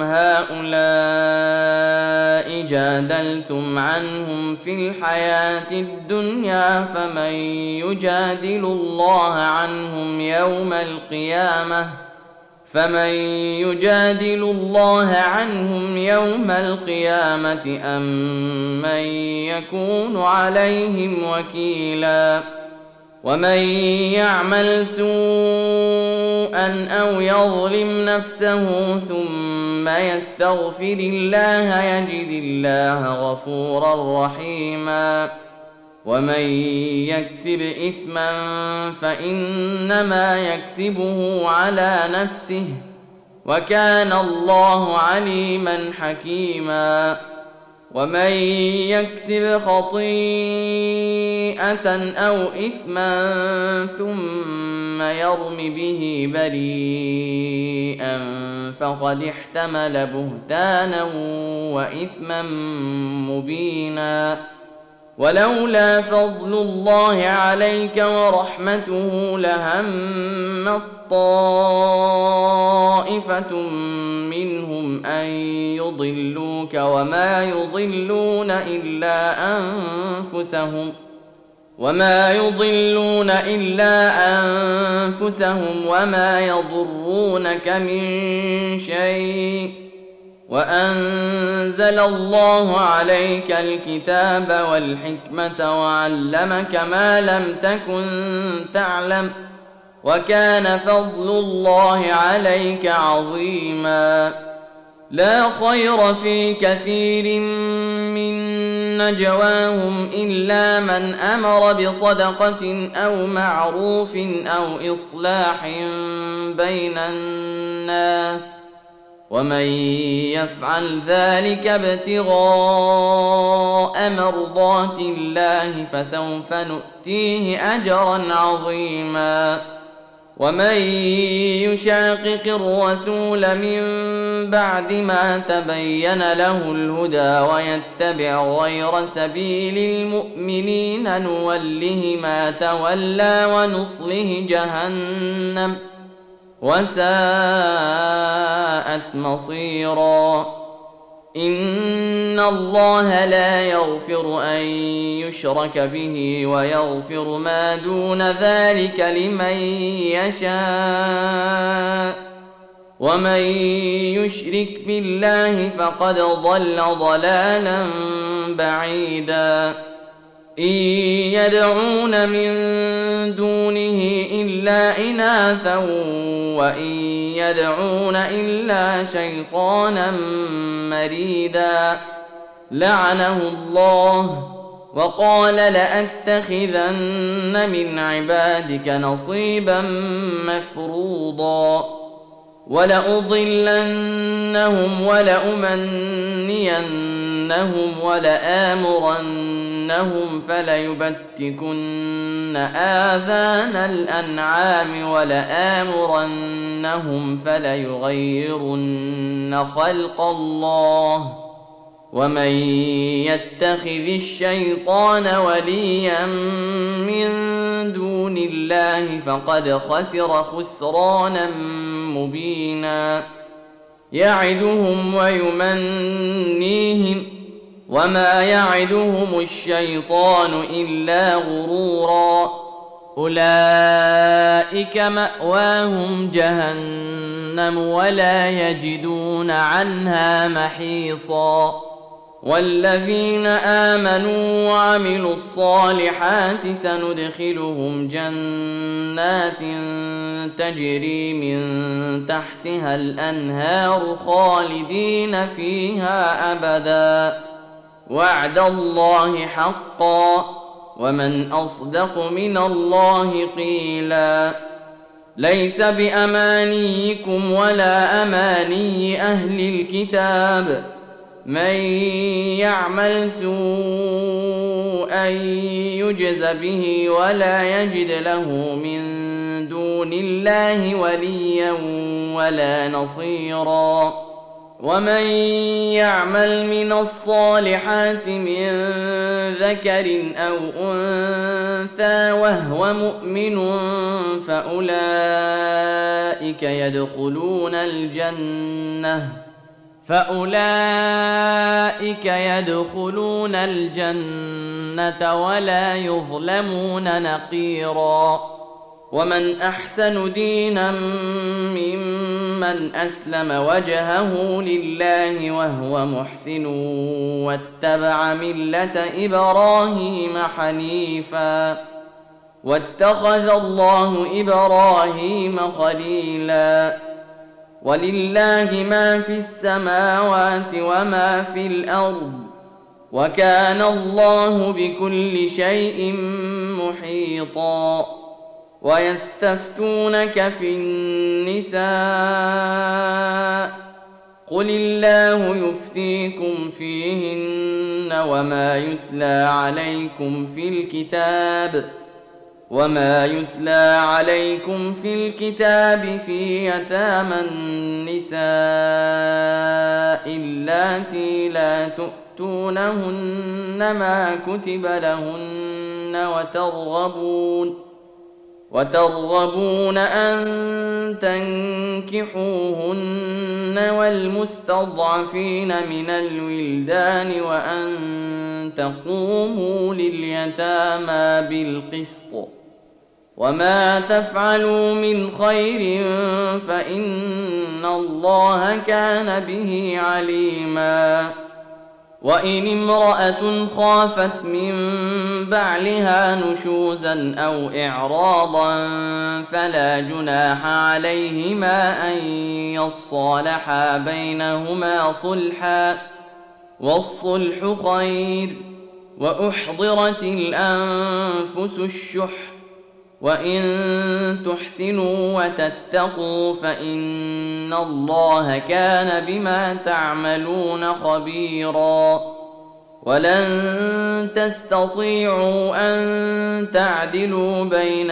هؤلاء جادلتم عنهم في الحياة الدنيا فمن يجادل الله عنهم يوم القيامة فمن يجادل الله عنهم يوم القيامة أم من يكون عليهم وكيلا. ومن يعمل سوءا أو يظلم نفسه ثم يستغفر الله يجد الله غفورا رحيما. ومن يكسب إثما فإنما يكسبه على نفسه وكان الله عليما حكيما. ومن يكسب خطيئة أو إثما ثم يرم به بريئا فقد احتمل بهتانا وإثما مبينا. ولولا فضل الله عليك ورحمته لهمت طائفة منهم أن يضلوك وما يضلون إلا أنفسهم وما يضلون إلا أنفسهم وما يضرونك من شيء وأنزل الله عليك الكتاب والحكمة وعلمك ما لم تكن تعلم وكان فضل الله عليك عظيما. لا خير في كثير من نجواهم إلا من أمر بصدقة أو معروف أو إصلاح بين الناس ومن يفعل ذلك ابتغاء مرضات الله فسوف نؤتيه أجرا عظيما. ومن يشاقق الرسول من بعد ما تبين له الهدى ويتبع غير سبيل المؤمنين نوله ما تولى ونصله جهنم وساءت مصيرا. إن الله لا يغفر أن يشرك به ويغفر ما دون ذلك لمن يشاء ومن يشرك بالله فقد ضل ضلالا بعيدا. إن يدعون من دونه إلا إناثا وإن يدعون إلا شيطانا مريدا لعنه الله وقال لأتخذن من عبادك نصيبا مفروضا ولأضلنهم ولأمنينهم ولآمرنهم فليبتكن آذان الأنعام ولآمرنهم فليغيرن خلق الله ومن يتخذ الشيطان وليا من دون الله فقد خسر خسرانا مبينا. يعدهم ويمنيهم وما يعدهم الشيطان إلا غرورا. أولئك مأواهم جهنم ولا يجدون عنها محيصا. والذين آمنوا وعملوا الصالحات سندخلهم جنات تجري من تحتها الأنهار خالدين فيها أبدا وعد الله حقا ومن أصدق من الله قيلا. ليس بأمانيكم ولا أماني أهل الكتاب من يعمل سوءا يجز به ولا يجد له من دون الله وليا ولا نصيرا. ومن يعمل من الصالحات من ذكر أو أنثى وهو مؤمن فأولئك يدخلون الجنة فأولئك يدخلون الجنة ولا يظلمون نقيرا. ومن أحسن دينا ممن أسلم وجهه لله وهو محسن واتبع ملة إبراهيم حنيفا واتخذ الله إبراهيم خليلا. ولله ما في السماوات وما في الأرض وكان الله بكل شيء محيطا. ويستفتونك في النساء قل الله يفتيكم فيهن وما يتلى عليكم في الكتاب وما يتلى عليكم في الكتاب في يتامى النساء اللاتي لا تؤتونهن ما كتب لهن وترغبون وترغبون أن تنكحوهن والمستضعفين من الولدان وأن تقوموا لليتامى بالقسط وما تفعلوا من خير فإن الله كان به عليما. وإن امرأة خافت من بعلها نشوزا أو إعراضا فلا جناح عليهما أن يصالحا بينهما صلحا والصلح خير. وأحضرت الأنفس الشح وإن تحسنوا وتتقوا فإن الله كان بما تعملون خبيرا. ولن تستطيعوا أن تعدلوا بين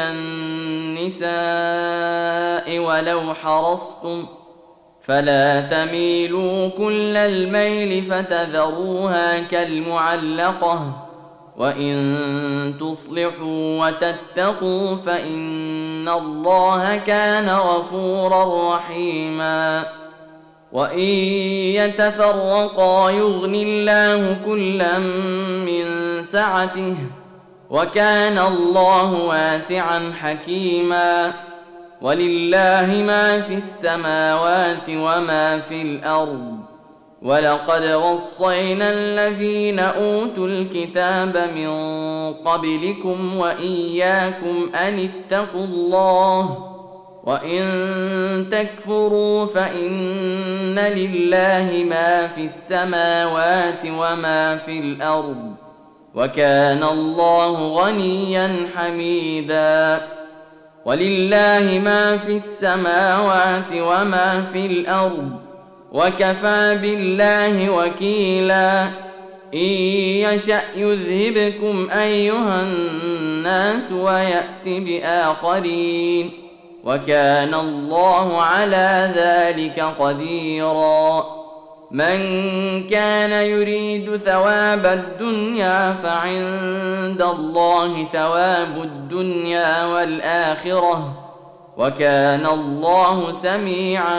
النساء ولو حرصتم فلا تميلوا كل الميل فتذروها كالمعلقة وإن تصلحوا وتتقوا فإن الله كان غفورا رحيما. وإن يتفرقا يغني الله كلا من سعته وكان الله واسعا حكيما. ولله ما في السماوات وما في الأرض ولقد وصينا الذين أوتوا الكتاب من قبلكم وإياكم أن اتقوا الله وإن تكفروا فإن لله ما في السماوات وما في الأرض وكان الله غنيا حميدا. ولله ما في السماوات وما في الأرض وكفى بالله وكيلا. إن يشأ يذهبكم أيها الناس ويأت بآخرين وكان الله على ذلك قديرا. من كان يريد ثواب الدنيا فعند الله ثواب الدنيا والآخرة وكان الله سميعا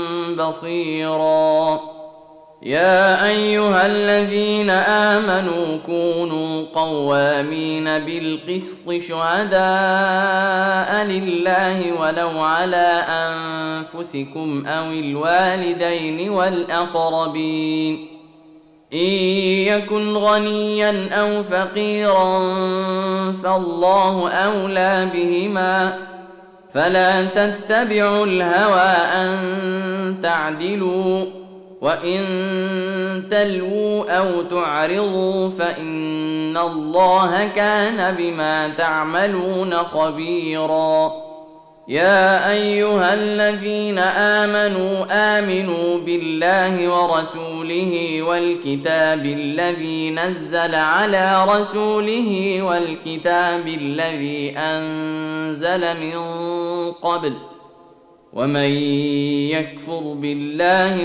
بصيرا. يا أيها الذين آمنوا كونوا قوامين بالقسط شهداء لله ولو على أنفسكم أو الوالدين والأقربين إن يكن غنيا أو فقيرا فالله أولى بهما فلا تتبعوا الهوى أن تعدلوا وإن تلووا أو تعرضوا فإن الله كان بما تعملون خبيرا. يا أيها الذين آمنوا آمنوا بالله ورسوله والكتاب الذي نزل على رسوله والكتاب الذي أنزل من قبل ومن يكفر بالله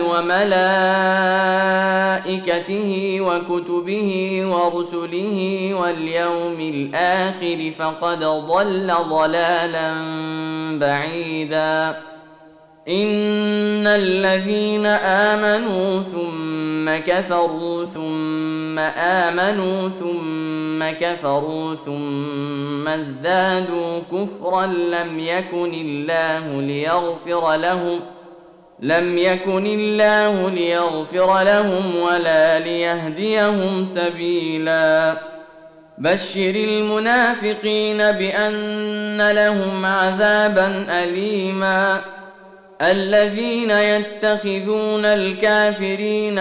وملائكته وكتبه ورسله واليوم الآخر فقد ضل ضلالا بعيدا. إن الذين آمنوا ثم كفروا ثم آمنوا ثم كفروا ثم ازدادوا كفرا لم يكن الله ليغفر لهم لم يكن الله ليغفر لهم ولا ليهديهم سبيلا. بشر المنافقين بأن لهم عذابا أليما الذين يتخذون الكافرين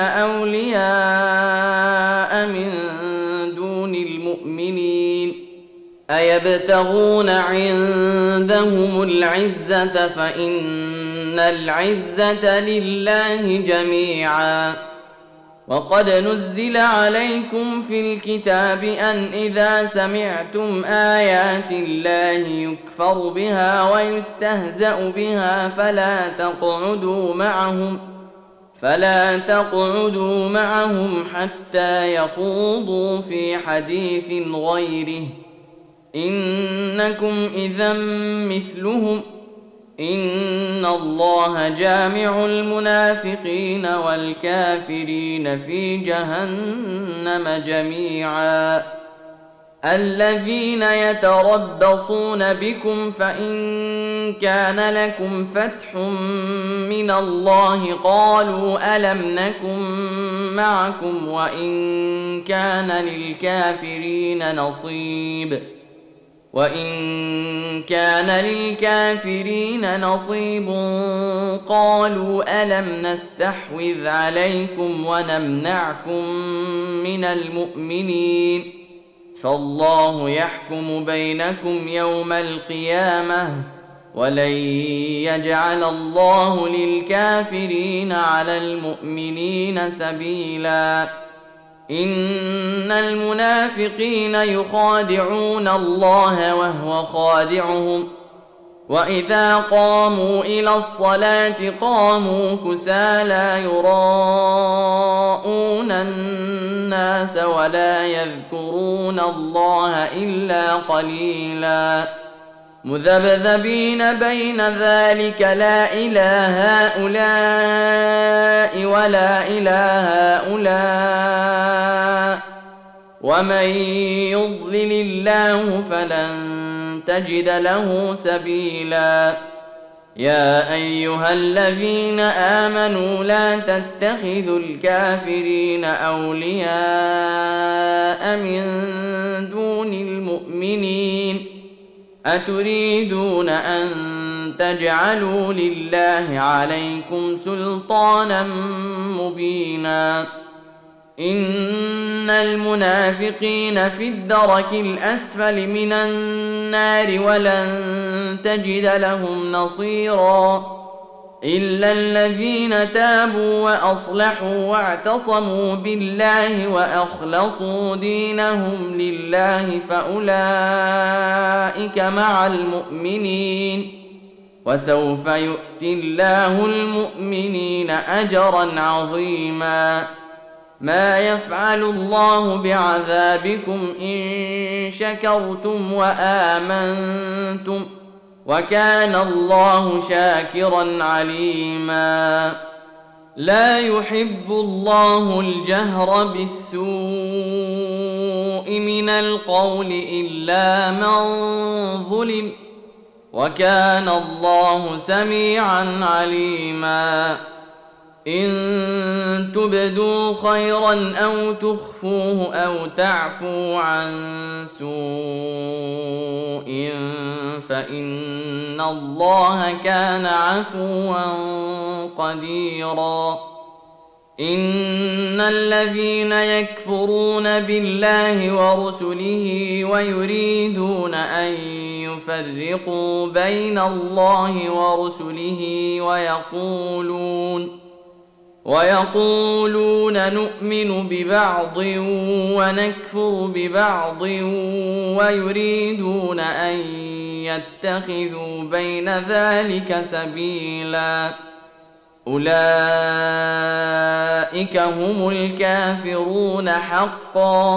أولياء من دون المؤمنين أيبتغون عندهم العزة فإن العزة لله جميعا. وقد نزل عليكم في الكتاب أن إذا سمعتم آيات الله يكفر بها ويستهزأ بها فلا تقعدوا معهم فلا تقعدوا معهم حتى يخوضوا في حديث غيره إنكم إذا مثلهم إن الله جامع المنافقين والكافرين في جهنم جميعا. الذين يتربصون بكم فإن كان لكم فتح من الله قالوا ألم نكن معكم وإن كان للكافرين نصيب وإن كان للكافرين نصيب قالوا ألم نستحوذ عليكم ونمنعكم من المؤمنين فالله يحكم بينكم يوم القيامة ولن يجعل الله للكافرين على المؤمنين سبيلا. إن المنافقين يخادعون الله وهو خادعهم وإذا قاموا إلى الصلاة قاموا كسالى يراءون الناس ولا يذكرون الله إلا قليلا مذبذبين بين ذلك لا إله هؤلاء ولا إله هؤلاء ومن يضلل الله فلن تجد له سبيلا. يا أيها الذين آمنوا لا تتخذوا الكافرين أولياء من دون المؤمنين أتريدون أن تجعلوا لله عليكم سلطانا مبينا. إن المنافقين في الدرك الأسفل من النار ولن تجد لهم نصيرا إلا الذين تابوا وأصلحوا واعتصموا بالله وأخلصوا دينهم لله فأولئك مع المؤمنين وسوف يؤتي الله المؤمنين أجرا عظيما. ما يفعل الله بعذابكم إن شكرتم وآمنتم وكان الله شاكرا عليما. لا يحب الله الجهر بالسوء من القول إلا من ظلم وكان الله سميعا عليما. إن تبدوا خيرا أو تخفوه أو تعفوا عن سوء فإن الله كان عفوا قديرا. إن الذين يكفرون بالله ورسله ويريدون أن يفرقوا بين الله ورسله ويقولون ويقولون نؤمن ببعض ونكفر ببعض ويريدون أن يتخذوا بين ذلك سبيلا أولئك هم الكافرون حقا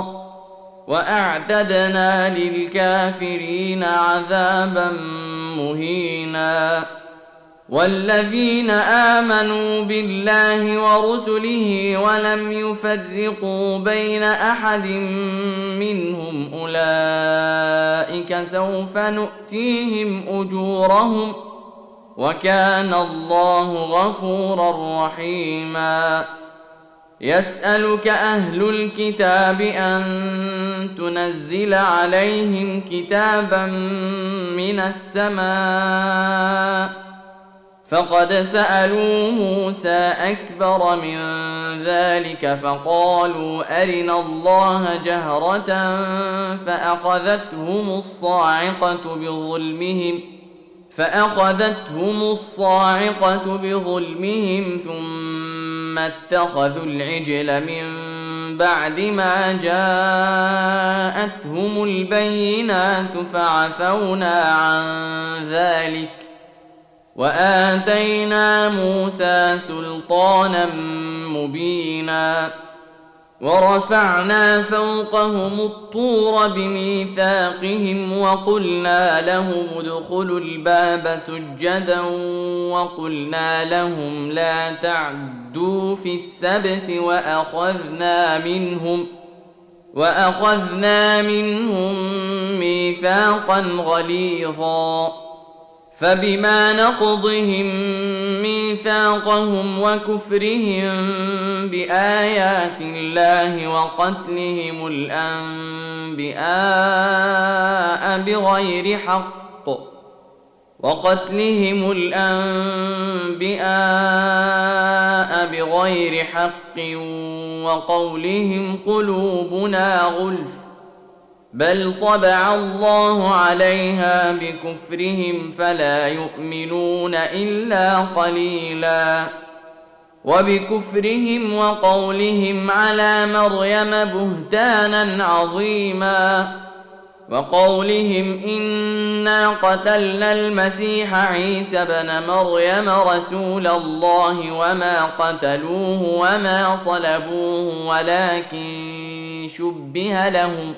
وأعتدنا للكافرين عذابا مهينا. والذين آمنوا بالله ورسله ولم يفرقوا بين أحد منهم أولئك سوف نؤتيهم أجورهم وكان الله غفورا رحيما. يسألك أهل الكتاب أن تنزل عليهم كتابا من السماء فقد سألوا موسى أكبر من ذلك فقالوا أرنا الله جهرة فأخذتهم الصاعقة بظلمهم فأخذتهم الصاعقة بظلمهم ثم اتخذوا العجل من بعد ما جاءتهم البينات فعفونا عن ذلك وآتينا موسى سلطانا مبينا ورفعنا فوقهم الطور بميثاقهم وقلنا لهم ادخلوا الباب سجدا وقلنا لهم لا تعدوا في السبت وأخذنا منهم وأخذنا منهم ميثاقا غليظا فبما نقضهم ميثاقهم وكفرهم بآيات الله وقتلهم الأنبياء بغير حق وقتلهم الأنبياء بغير حق وقولهم قلوبنا غلف بل طبع الله عليها بكفرهم فلا يؤمنون إلا قليلا وبكفرهم وقولهم على مريم بهتانا عظيما وقولهم إنا قتلنا المسيح عيسى بن مريم رسول الله وما قتلوه وما صلبوه ولكن شبه لهم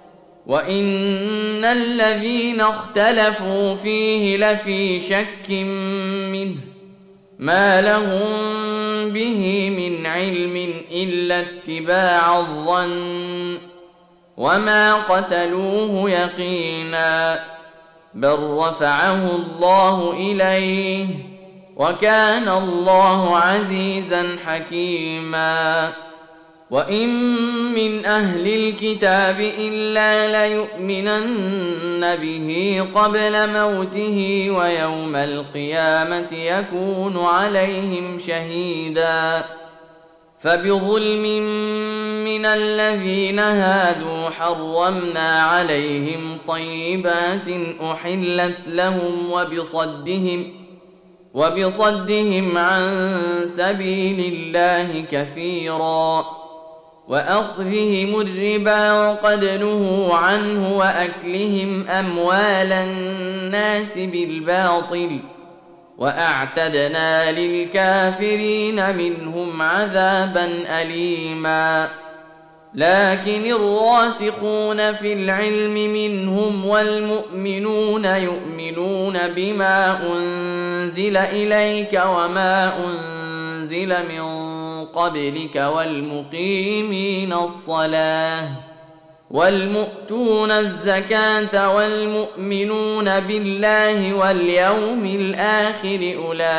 وإن الذين اختلفوا فيه لفي شك منه ما لهم به من علم إلا اتباع الظن وما قتلوه يقينا بل رفعه الله إليه وكان الله عزيزا حكيما وإن من أهل الكتاب إلا ليؤمنن به قبل موته ويوم القيامة يكون عليهم شهيدا فبظلم من الذين هادوا حرمنا عليهم طيبات أحلت لهم وبصدهم وبصدهم عن سبيل الله كثيرا وأخذهم الربا وقد نهوا عنه وأكلهم أموال الناس بالباطل وأعتدنا للكافرين منهم عذابا أليما لكن الراسخون في العلم منهم والمؤمنون يؤمنون بما أنزل إليك وما أنزل من قبلك والمقيمين الصلاة والمؤتون الزكاة والمؤمنون بالله واليوم الآخر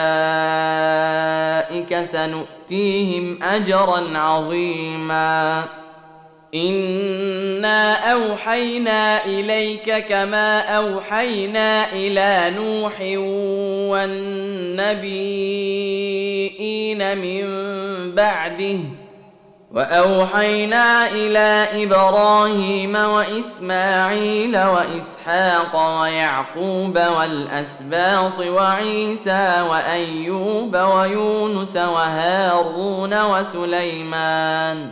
أولئك سنؤتيهم أجرا عظيما إنا أوحينا إليك كما أوحينا إلى نوح والنبيين من بعده وأوحينا إلى إبراهيم وإسماعيل وإسحاق ويعقوب والأسباط وعيسى وأيوب ويونس وهارون وسليمان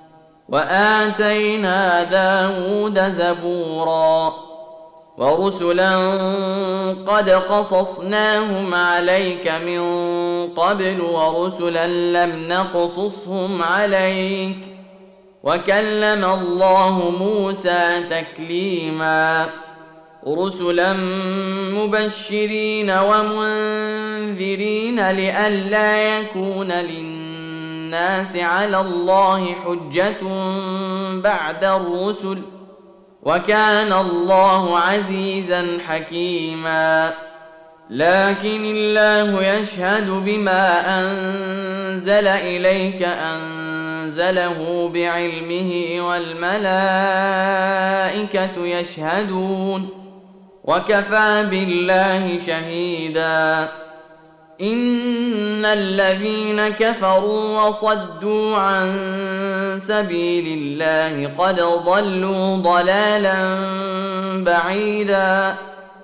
وآتينا داود زبورا ورسلا قد قصصناهم عليك من قبل ورسلا لم نقصصهم عليك وكلم الله موسى تكليما رسلا مبشرين ومنذرين لئلا يكون للناس على الله حجة بعد الرسل وكان الله عزيزا حكيما لكن الله يشهد بما أنزل إليك أنزله بعلمه والملائكة يشهدون وكفى بالله شهيدا إن الذين كفروا وصدوا عن سبيل الله قد ضلوا ضلالا بعيدا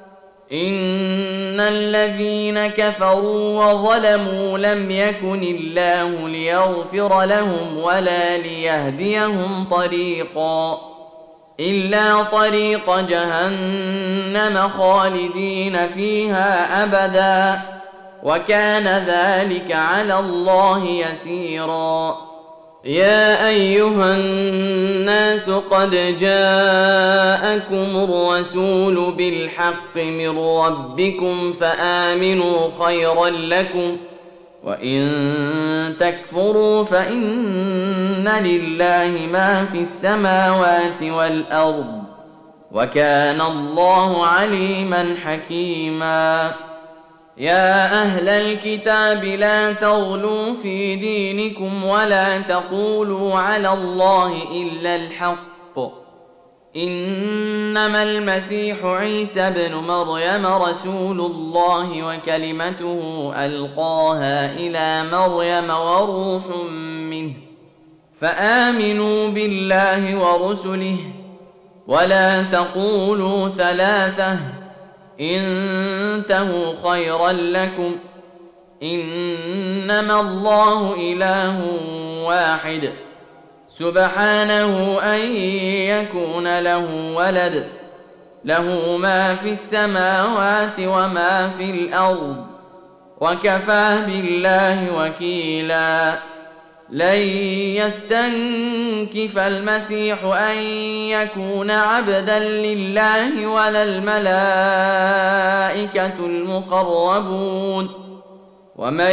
إن الذين كفروا وظلموا لم يكن الله ليغفر لهم ولا ليهديهم طريقا إلا طريق جهنم خالدين فيها أبدا وكان ذلك على الله يسيرا يا أيها الناس قد جاءكم الرسول بالحق من ربكم فآمنوا خيرا لكم وإن تكفروا فإن لله ما في السماوات والأرض وكان الله عليما حكيما يا أهل الكتاب لا تغلوا في دينكم ولا تقولوا على الله إلا الحق إنما المسيح عيسى بن مريم رسول الله وكلمته ألقاها إلى مريم وروح منه فآمنوا بالله ورسله ولا تقولوا ثلاثة انتهوا خيرا لكم إنما الله إله واحد سبحانه أن يكون له ولد له ما في السماوات وما في الأرض وكفى بالله وكيلا لن يستنكف المسيح أن يكون عبدا لله ولا الملائكة المقربون ومن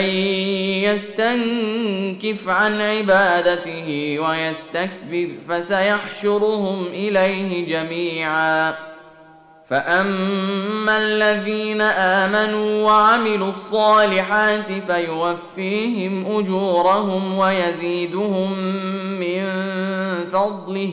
يستنكف عن عبادته ويستكبر فسيحشرهم إليه جميعا فأما الذين آمنوا وعملوا الصالحات فيوفيهم أجورهم ويزيدهم من فضله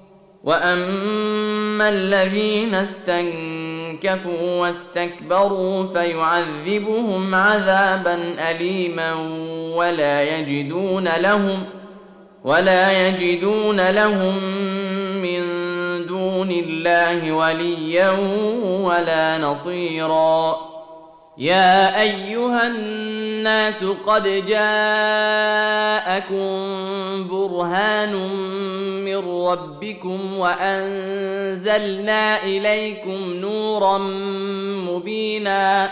وأما الذين استنكفوا واستكبروا فيعذبهم عذابا أليما ولا يجدون لهم ولا يجدون لهم من دون الله وليا ولا نصيرا يا أيها الناس قد جاءكم برهان من ربكم وأنزلنا إليكم نورا مبينا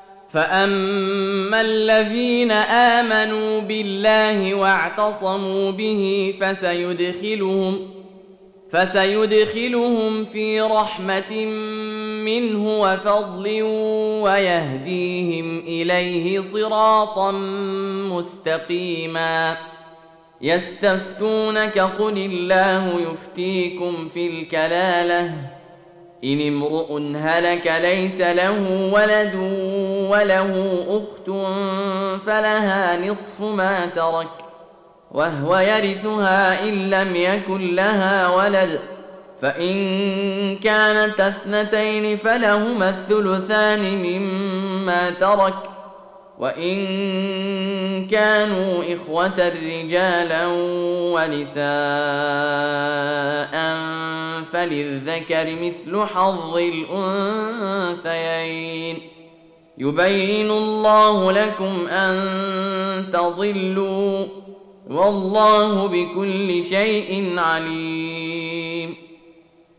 فأما الذين آمنوا بالله واعتصموا به فسيدخلهم فسيدخلهم في رحمة منه وفضل ويهديهم إليه صراطا مستقيما يستفتونك قل الله يفتيكم في الكلالة إن امرؤ هلك ليس له ولد وله أخت فلها نصف ما ترك وهو يرثها إن لم يكن لها ولد فإن كانت اثنتين فلهما الثلثان مما ترك وإن كانوا إخوة رجالا ونساء فللذكر مثل حظ الأنثيين يبين الله لكم أن تضلوا والله بكل شيء عليم